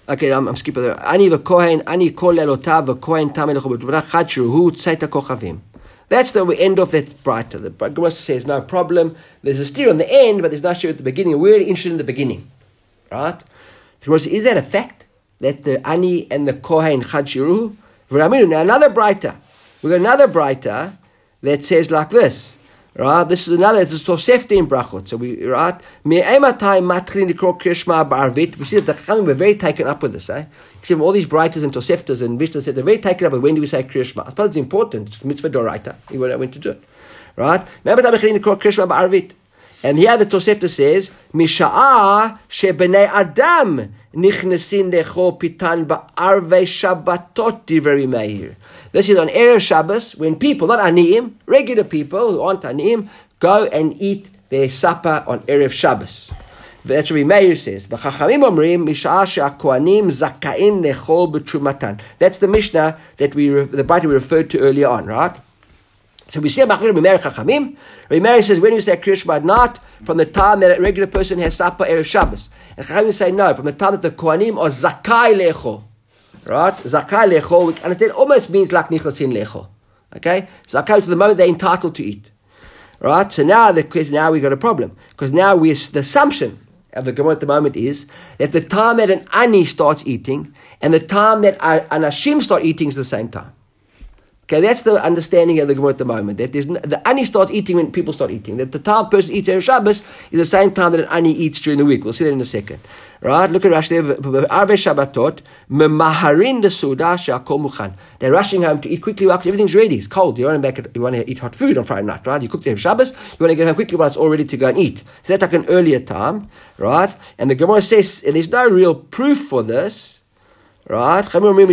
Okay, I'm skipping there. Ani v'kohen, ani kol lelotav v'kohen tamei lecho b'tubah chad sheruhu tzeit kochavim. That's the end of that brighter. The Gemara says, no problem. There's a steer on the end, but there's no steer at the beginning. We're interested in the beginning. Right? The Gemara says, is that a fact? That the Ani and the Kohen Chad Shiruhu? Now another brighter. We've got another brighter that says like this. Right? This is Tosefta in Brachot. So we, right? We see that the Chachamim were very taken up with this. Eh? You see all these brighters and Toseftas and Mishnah said they're very taken up with when do we say Kriya Shema. I suppose it's important. It's mitzvah doraita. You went to do it. Right? And here the Tosefta says, Misha'a shebnei Adam nichnesin lecho pitan ba'arvei Shabbatot divrei Meir. This is on Erev Shabbos, when people, not Aniyim, regular people who aren't Aniyim, go and eat their supper on Erev Shabbos. That's what Meir says. V'chachamim omrim, misha'a she'akohanim zaka'in lechol b'trumatan. That's the Mishnah that the Bible we referred to earlier on, right? So we see a Machloket Meir Chachamim. Meir says, when you say Kriya Shema, not from the time that a regular person has supper Erev Shabbos. And Chachamim say, no, from the time that the Kohanim are zakai lechol. Right? Zakai lechol, we understand, almost means like nichnasin lechol. Okay? Zakai to the moment they're entitled to eat. Right? So now we got a problem. Because now the assumption of the Gemara at the moment is that the time that an Ani starts eating and the time that Anashim start eating is the same time. Okay, that's the understanding of the Gemara at the moment. That the Ani starts eating when people start eating. That the time a person eats Erev Shabbos is the same time that an Ani eats during the week. We'll see that in a second. Right? Look at Rashi there. Arvei Shabbatot, memaharin the suda she'akol muchan. They're rushing home to eat quickly because everything's ready. It's cold. You want to eat hot food on Friday night, right? You cook Erev Shabbos. You want to get home quickly while it's all ready to go and eat. So that's like an earlier time, right? And the Gemara says, and there's no real proof for this, right?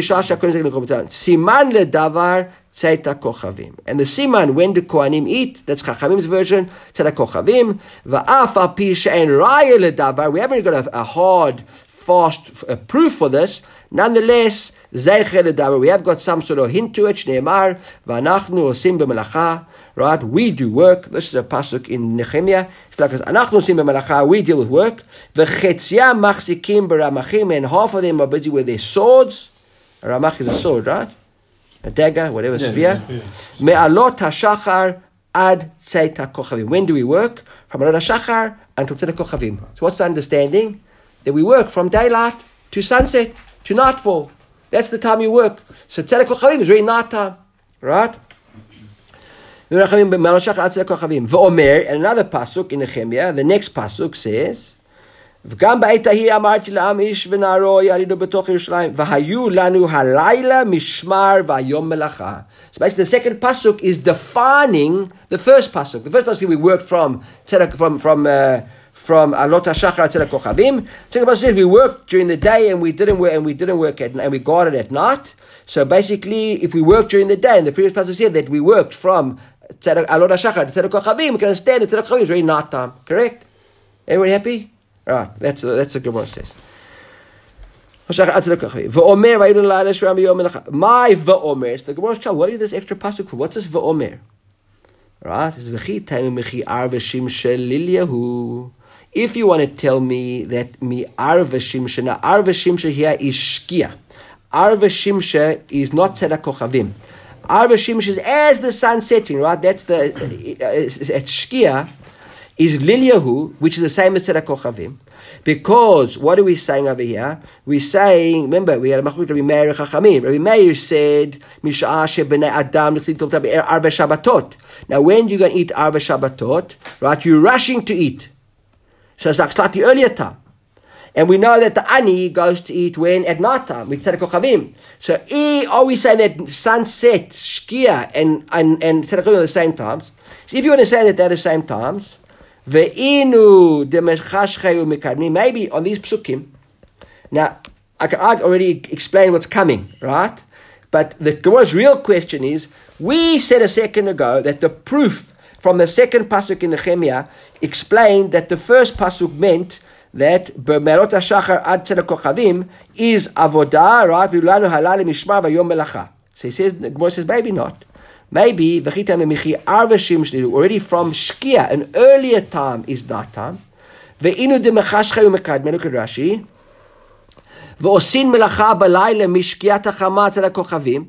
Siman ledavar Tzeit Kochavim. And the Siman, when the Kohanim eat, that's Chachamim's version, Tzeit Kochavim. Va'af al pi she'en raya ledavar. We haven't got a hard, fast proof for this. Nonetheless, Zeicher ledavar. We have got some sort of hint to it. Shneimar, va'anachnu osim b'melacha. Right? We do work. This is a pasuk in Nehemiah. It's like, anachnu osim b'melacha. We deal with work. V'chetzia machzikim b'ramachim. And half of them are busy with their swords. A ramach is a sword, right? A dagger, whatever, spear. Me'alot hashachar ad tzeit kochavim. When do we work? From alot hashachar until tzeit kochavim. So what's the understanding? That we work from daylight to sunset, to nightfall. That's the time you work. So tzeit kochavim is really night time. Right? Me'alot hashachar ad tzeit kochavim. V'omer, and another pasuk in Nehemiah, the next pasuk says, וגם בעת ההיא אמרתי לעם איש ונערו יעלינו בתוך ירושלים והיו לנו הלילה משמר והיום מלאכה. So basically the second pasuk is defining the first pasuk. The first pasuk we worked from alot hashachar tzedek kochavim. The second pasuk says we worked during the day and we didn't work and we guarded at night. So basically if we worked during the day, and the previous pasuk said that we worked from alot hashachar to tzedek kochavim, we can understand that tzedek kochavim is really night time. Correct? Everybody happy? Right, that's what Gemara says. My v'omer. The Gemara says, what is this extra pasuk for? What's this v'omer? Right, it's if you want to tell me that mi arve shimsha, now arve shimsha here is shkia. Arve shimsha is not tzedek kochavim. Arve shimsha is as the sun setting, right? That's the at shkia. Is Lilyahu, which is the same as Tzedek Kochavim, because what are we saying over here? We're saying, remember, we had a Machloket Rabbi Meir Chachamim. Rabbi Meir said, Misha'ah she'bnei Adam nichlim arve Shabbatot. Now, when you're going to eat arve Shabbatot, right, you're rushing to eat. So it's like slightly earlier time. And we know that the Ani goes to eat when? At night time, with Tzedek Kochavim. So, are we saying that sunset, Shkia, and Tzedek Kochavim are the same times? So, if you want to say that they're the same times, maybe on these psukim. Now, I already explained what's coming, right? But the Gemara's real question is, we said a second ago that the proof from the second pasuk in Nehemiah explained that the first pasuk meant that B'merot hashachar ad tzedek kochavim is avodah, right? V'ulanu halal mishmar v'yom melacha. So he says, the Gemara says, maybe not. Maybe already from Shkia, an earlier time is night time. Look at Rashi. ועושים מלאכה בלילה משקיעת החמה אצל הכוכבים,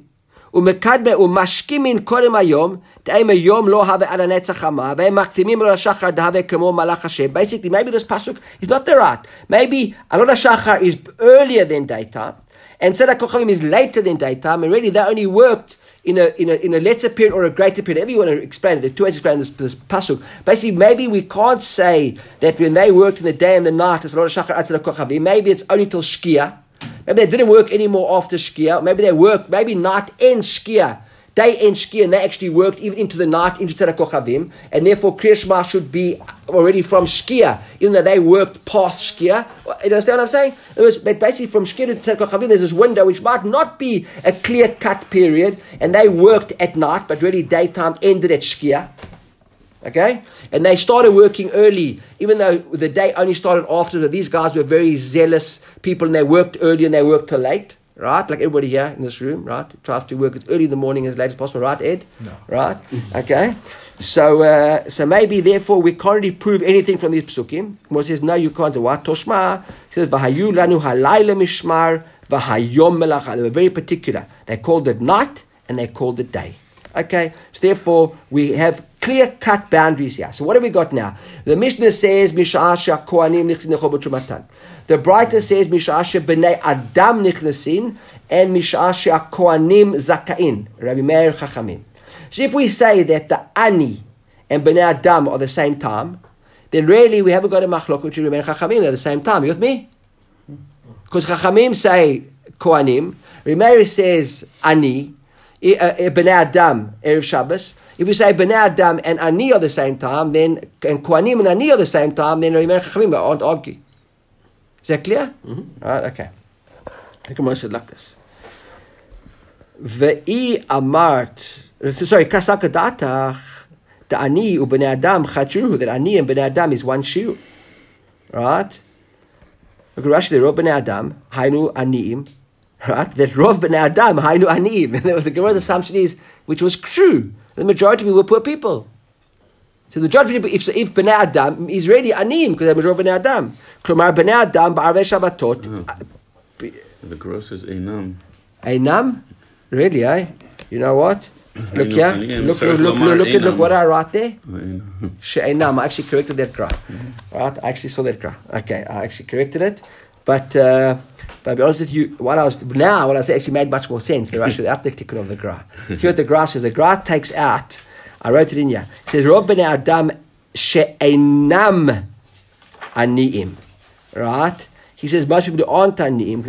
ומשכימים קודם היום, דהם היום לא הווה עד הנצח חמה, והם מקדימים על השחר דהווה כמו מלאך השם. Basically, maybe this pasuk is not the right. Maybe Alon HaShachar is earlier than daytime, and Tzedek Kochavim is later than daytime, and really they only worked in a lesser period or a greater period. However you want to explain it, there are two ways to explain this pasuk. Basically, maybe we can't say that when they worked in the day and the night, it's Alon HaShachar Tzedek Kochavim. Maybe it's only till Shkia. Maybe they didn't work anymore after Shkia. Maybe they worked, maybe night and Shkia. Day and Shkia, and they actually worked even into the night, into Tzedek Kochavim, and therefore Kriya Shema should be already from Shkia, even though they worked past Shkia. You understand what I'm saying? It was basically from Shkia to Tzedek Kochavim, there's this window which might not be a clear-cut period, and they worked at night, but really daytime ended at Shkia. Okay? And they started working early, even though the day only started after. These guys were very zealous people, and they worked early and they worked till late. Right? Like everybody here in this room, right? Tries to work as early in the morning as late as possible, right, Ed? No. Right? Okay. So maybe, therefore, we can't really prove anything from these psukim. It says, no, you can't. What? Toshma. It says, V'hayu lanu halayla mishmar v'hayom melacha. They were very particular. They called it night and they called it day. Okay? So therefore, we have clear-cut boundaries here. So what have we got now? The Mishnah says, Misha'ah she'kohanim nichsin nechol b'tshumatan. The Braita says, Misha'ah she'bnei Adam nichnasin, and Misha'ah she'kohanim zakain. Rabbi Meir Chachamim. So if we say that the Ani and Bnei Adam are the same time, then really we haven't got a machlok between Rabbi Meir Chachamim. They're the same time. You with me? Because Chachamim say Kohanim, Rabbi Meir says Ani, Bnei Adam, Erev Shabbos. If we say Bnei Adam and Ani are the same time, then, and Kohanim and Ani are the same time, then Rabbi Meir Chachamim aren't arguing. Is that clear? Mm-hmm. Right, okay. The Gemara said like this. Ve'i amart, sorry, kasaka datach, the Ani u Bnei Adam chachiruhu, that Ani and Bnei Adam is one shiur. Right? Look at Rashi, the Rov Bnei Adam, hainu Aniim. Right? That Rov Bnei Adam, hainu Aniim. And the Gemara's assumption is, which was true, the majority of people were poor people. So the majority of people, if Bnei Adam is really Aniim, because they're majority Bnei Adam. Klomar Bnei Adam ba'arvei Shabbatot. The gross is Einam. Einam? Really, eh? You know what? Look here. Look what I write there. She'einam. I actually corrected that gra. Right? I actually saw that gra. Okay, I actually corrected it. But I'll be honest with you, what I say actually made much more sense. The Rashi without the tikkun of the gra. Here what the gra says, the gra takes out, I wrote it in here, it says, Rov Bnei Adam she'einam aniim. Right? He says, most people aren't aniim.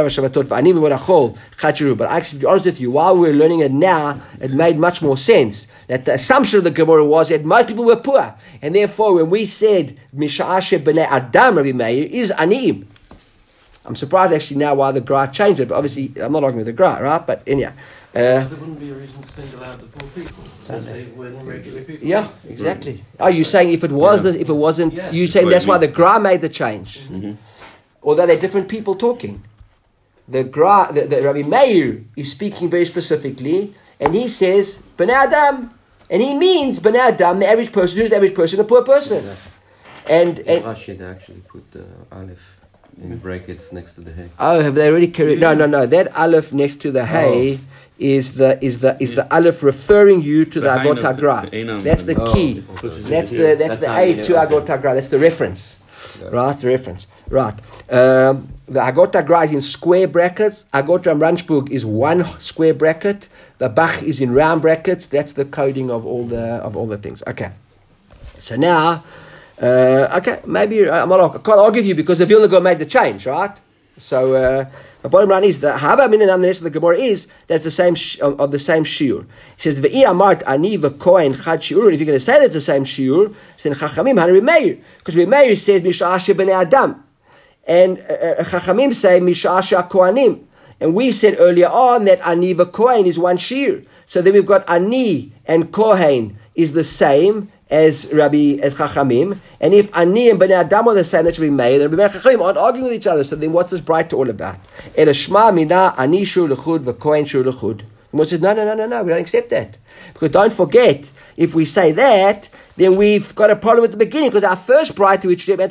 But actually, to be honest with you, while we're learning it now, it made much more sense. That the assumption of the Gemara was that most people were poor. And therefore, when we said, Misha'ah she'bnei Adam, Rabbi Meir, is aniim. I'm surprised actually now why the Gra changed it, but obviously I'm not arguing with the Gra, right? But anyhow. There wouldn't be a reason to single out the poor people, since they weren't regular people. Yeah, exactly. Are you saying if it was this, if it wasn't, you saying that's why the Gra made the change? Mm-hmm. Although they're different people talking. The Rabbi Meir is speaking very specifically, and he says, Bnei Adam. And he means Bnei Adam, the average person. Who's the average person? A poor person. Yeah. And Rashi, they actually put the Aleph in brackets next to the hay. Oh, have they already corrected? No. That Aleph next to the hay is the Aleph referring you to the Agot HaGra. That's the key. That's the A to Agot HaGra. That's the reference. Right, the reference. Right. The Agot HaGra is in square brackets. Agot Ramranchburg is one square bracket. The Bach is in round brackets. That's the coding of all the things. Okay. So now, maybe I can't argue with you because the Vilna Gaon made the change, right? So the bottom line is the Hava Minan, the rest of the Gemara is that's the same of the same shiur. He says Ve'i Amart Ani v'Kohen Chad Shiur. And if you're going to say that's the same shiur, then Chachamim Rabbi Meir, because Rabbi Meir says Misha'ah she'bnei Adam, and Chachamim say Misha'ah she'kohanim. And we said earlier on that Ani v'Kohen is one shiur. So then we've got Ani and Kohen is the same as Chachamim, and if Ani and Bnei Adam are the same, that should be made. And Rabbi Meir Chachamim aren't arguing with each other. So then, what's this bright all about? El Shema Mina Ani Shur Lechud v'Kohen Shur Lechud Gemara says, no, we don't accept that. Because don't forget, if we say that, then we've got a problem at the beginning, because our first bright, which we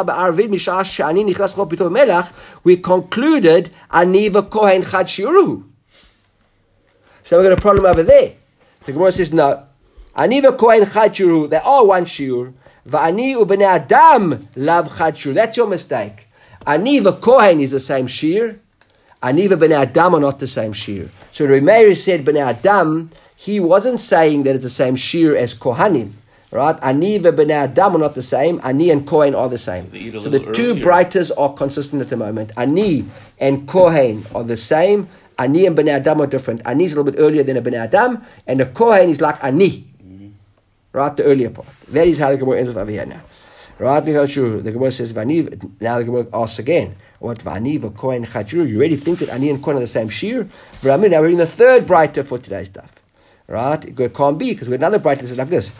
concluded, Aniva Kohen Chad Shiuru. So we've got a problem over there. The Gemara says, no. Aniva Kohen Chad Shiuru, they are one Shiur. Va'ani u'bnei Adam lav Chad Shiur. That's your mistake. Aniva Kohen is the same Shir. Aniva Bnei Adam are not the same Shir. So Reb Meir said Bnei Adam, he wasn't saying that it's the same Shir as Kohanim. Right? Aniva Bnei Adam are not the same. Ani and Kohen are the same. So the two brighters are consistent at the moment. Ani and Kohen are the same. Ani and Bnei Adam are different. Ani is a little bit earlier than a Bnei Adam, and the Kohen is like Ani. Right? The earlier part. That is how the Gemara ends with over here now. Right? The Gemara says, Vani. Now the Gemara asks again, what Vani v'Kohen Chachur? You already think that Ani and Kohen are the same Shir? Now we're in the third brighter for today's stuff. Right? It can't be, because we have another brighter that is like this.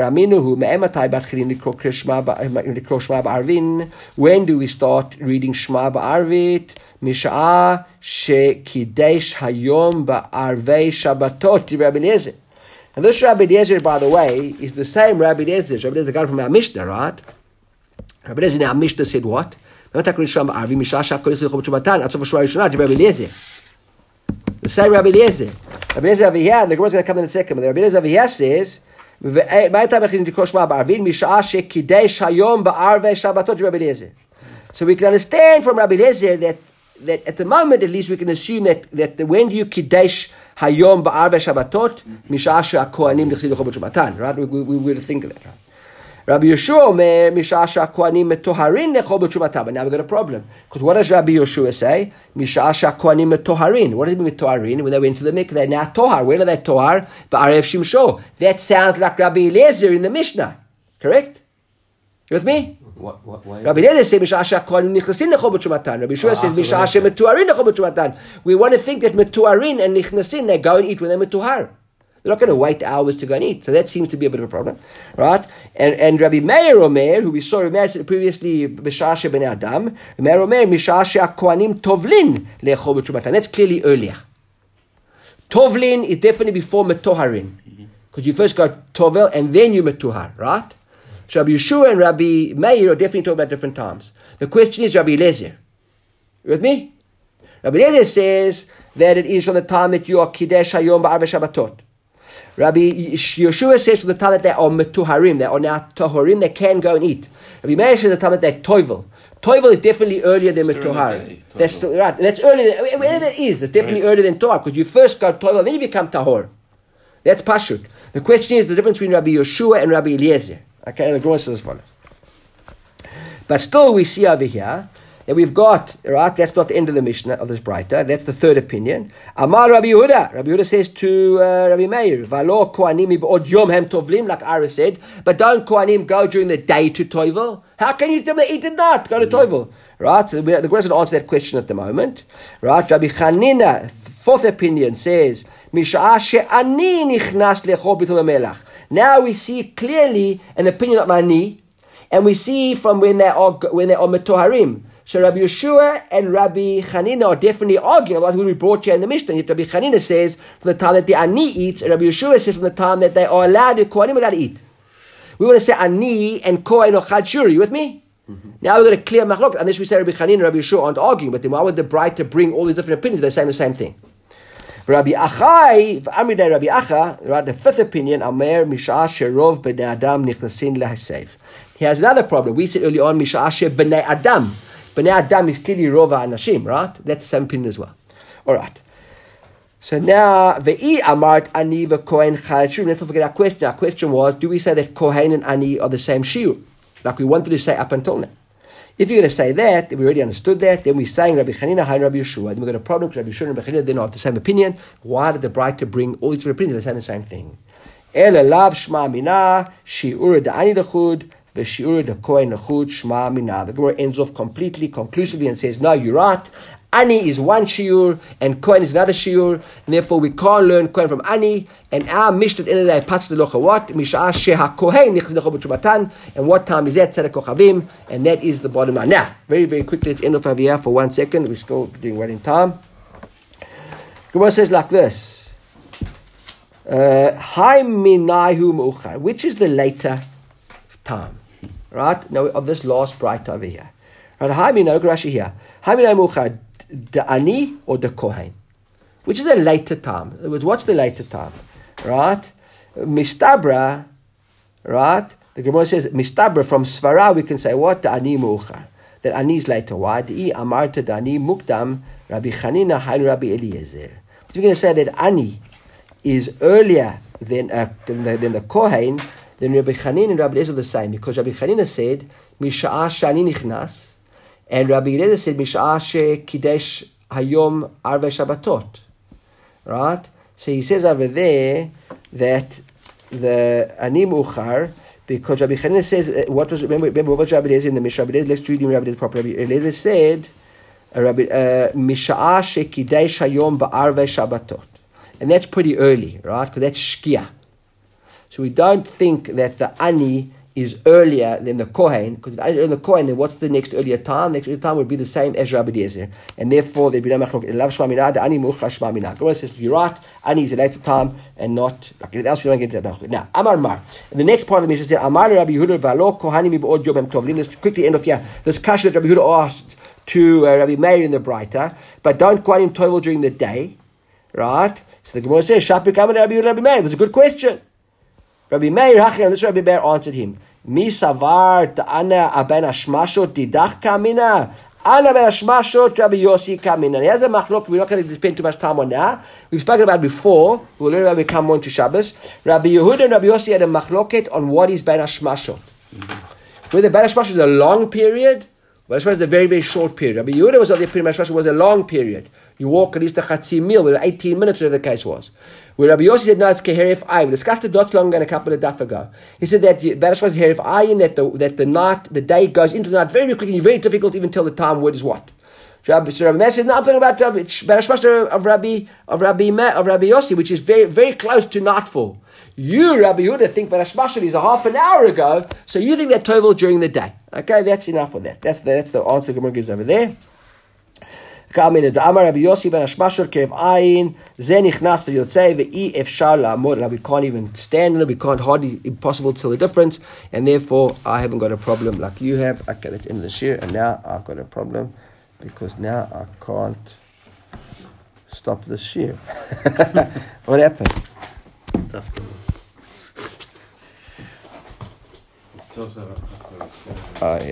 When do we start reading Shema ba'arvit? Misha'ah shekidesh hayom ba'arvei Shabbatot Rabbi Eliezer. And this Rabbi Eliezer, by the way, is the same Rabbi Eliezer. Rabbi Eliezer, the guy from our Mishnah, right? Rabbi Eliezer in our Mishnah said what? The same Rabbi Eliezer. Rabbi Eliezer over here, the Gemara is going to come in a second, but the Rabbi Eliezer over here says, so we can understand from Rabbi Eliezer that at the moment, at least, we can assume that when do you Kiddush Hayom Ba'arvei Shabbatot, Misha'ah she'akohanim nechsid l'chol b'Shabbatan, right? We would think of that, right? Rabbi Yeshua omer Misha'ah she'akohanim metoharin lechol b'Shabbatan. But now we've got a problem, because what does Rabbi Yeshua say? Misha'ah she'akohanim metoharin. What does it mean metoharin? When they went to the mikveh, they're now tohar. Where are they tohar? Ba'arev Shimsho. That sounds like Rabbi Eliezer in the Mishnah, correct? You with me? What way? Rabbi Eliezer says Misha'ah she'akohanim nichnasin lechol b'Shabbatan. Rabbi Yeshua says Misha'ah she'metoharin lechol b'Shabbatan. We want to think that metoharin and nichnasin, they go and eat when they're metohar. They're not going to wait hours to go and eat. So that seems to be a bit of a problem, right? And Rabbi Meir Omer, who we saw Rabbi Meir previously, B'sha'ah she'bnei Adam, Rabbi Meir Omer, Misha'ah she'akohanim tovlin lechol b'Shabbatan. That's clearly earlier. Tovlin is definitely before metoharin, because you first got tovel and then you metohar, right? So Rabbi Yeshua and Rabbi Meir are definitely talking about different times. The question is Rabbi Eliezer. You with me? Rabbi Eliezer says that it is from the time that you are Kiddush Hayom Ba'arvei Shabbatot. Rabbi Yeshua says from the time that they are metuharim, they are now tahorim, they can go and eat. Rabbi Meir says the time that they're toivel. Toivel is definitely earlier than metuhar. That's still right. That's earlier. Wherever it is, it's definitely earlier than tohar, because you first go toivel, then you become tahor. That's pashut. The question is the difference between Rabbi Yeshua and Rabbi Eliezer. Okay, the Gemara says as follows. But still, we see over here that we've got, right, that's not the end of the Mishnah of this Braita, that's the third opinion. Amar Rabbi Yehuda. Rabbi Yehuda says to Rabbi Meir, Valo Kohanim ib'od yom hem tovlim, like Ara said, but don't Kohanim go during the day to toivel? How can you tell them to eat at night? Go to toivel. Right? The Gemara doesn't answer that question at the moment. Right? Rabbi Chanina, fourth opinion, says, Misha'ah she'ani nichnas lechol b'tom melach. Now we see clearly an opinion of Ani, and we see from when they are metoharim. So Rabbi Yeshua and Rabbi Chanina are definitely arguing. Otherwise, when we brought here in the Mishnah, Rabbi Chanina says from the time that the Ani eats, and Rabbi Yeshua says from the time that they are allowed, the Kohanim are allowed to eat. We want to say Ani and Kohen or Chad Shuri. You with me? Mm-hmm. Now we've got a clear machlok. Unless we say Rabbi Chanina and Rabbi Yeshua aren't arguing, but then why would the Braita bring all these different opinions? They're saying the same thing. Rabbi Achai, Amridai Rabbi Acha, right, the fifth opinion, Amer Misha'ah she'rov b'nei Adam nichnasin lehasev. He has another problem. We said earlier on, Misha'ah she'b'nei Adam. B'nei Adam is clearly Rova Anashim, right? That's the same opinion as well. All right. So now, Ve'i Amart Ani v'Kohen Chad Shiur. Let's not forget our question. Our question was, do we say that Kohen and Ani are the same Shiur? Like we wanted to say up until now. If you're going to say that, we already understood that, then we're saying Rabbi Chanina, Rabbi Yeshua. Then we've got a problem because Rabbi Yeshua and Rabbi Chanina, they're not the same opinion. Why did the Braita bring all these different opinions? They're saying the same thing. Ela lav shma mina, shi'ur da'ani l'chud, v'shi'ur da'kohen l'chud, shma mina. The Gemara ends off completely, conclusively, and says, no, you're right. Ani is one shiur, and Kohen is another shiur, and therefore we can't learn Kohen from Ani, and our Mishnah at the end of the day passes the locha what? Misha'ah sheha Kohen nichnas lechol b'Shabbatan, and what time is that? Tzedek Kochavim, and that is the bottom line. Now, very, very quickly, let's end off over here for 1 second. We're still doing well in time. Gemara says like this. Which is the later time? Right? Now, of this last bright over here. Right? Look at Rashi here. The ani or the kohen? Which is a later time? In other words, what's the later time? Right? Mistabra, right? The Gemara says, Mistabra, from Svara, we can say, what? The ani mu'char. That ani is later. Why? The amarta the ani mukdam, Rabbi Chanina, Hainu Rabbi Eliezer. We're going to say that ani is earlier than the kohen. Then Rabbi Chanina and Rabbi Eliezer are the same, because Rabbi Chanina said, Misha'ah shani nichnas, and Rabbi Eliezer said, Misha'ah she kidesh hayom arve shabbatot. Right? So he says over there that the ani muchar, because Rabbi Chanina says, remember what was Rabbi Eliezer in the Mishnah? Rabbi Eliezer, let's read him Rabbi Eliezer properly. Rabbi Eliezer said, Misha'ah she kidesh hayom ba'arve shabbatot. And that's pretty early, right? Because that's shkia. So we don't think that the ani is earlier than the kohen, because in the kohen, then what's the next earlier time? Next earlier time would be the same as Rabbi Eliezer, and therefore there'd be no machlok. Elav shma mina, the ani muchar shma mina. Gemara says, if you're right, ani is a later time and not like anything else. We don't get to that. Now, Amar Mar. And the next part of the Mishnah says, Amar Rabbi Yehuda v'alo kohani mi b'od yom tovlim. Let's quickly end off here. This kasha that Rabbi Yehuda asked to Rabbi Meir in the Braita, but don't kohanim tovel during the day, right? So the Gemara says, Shapir kamen Rabbi Yehuda Rabbi Meir. It was a good question. Rabbi Meir, and this Rabbi Meir answered him. Mi savar ta'ana aben ashmashot didach kamina. Ana ben ashmashot Rabbi Yossi kamina. Here's a machlok we're not going to spend too much time on now. We've spoken about before. We'll learn when we come on to Shabbos. Rabbi Yehuda and Rabbi Yossi had a machloket on what is ben ashmashot. Whether ben ashmashot is a long period, ben ashmashot is a very, very short period. Rabbi Yehuda was of the opinion ben ashmashot was a long period. You walk at least a chatzi mil, 18 minutes, whatever the case was. Where Rabbi Yossi said, no, it's keherif ayin. We discussed it not long ago, a couple of daf ago. He said that Barash was keherif ayin, that the night, the day goes into the night very quickly, and very difficult to even tell the time word is what. So Rabbi Meir says, no, I'm talking about Barash of Rabbi Yossi, which is very, very close to nightfall. You, Rabbi Yehuda, think Barash Mashal is a half an hour ago, so you think that tovel during the day. Okay, that's enough for that. That's the answer the Gemara gives over there. Amar Rabbi Yossi ben Ashmashor kerev ayin ze nichnas v'yotzei ve'i efshar la'amod. We can't even stand it. We can't hardly impossible to tell the difference, and therefore I haven't got a problem like you have. Okay, that's in the shir, and now I've got a problem because now I can't stop the shir. What happened? Oh yeah.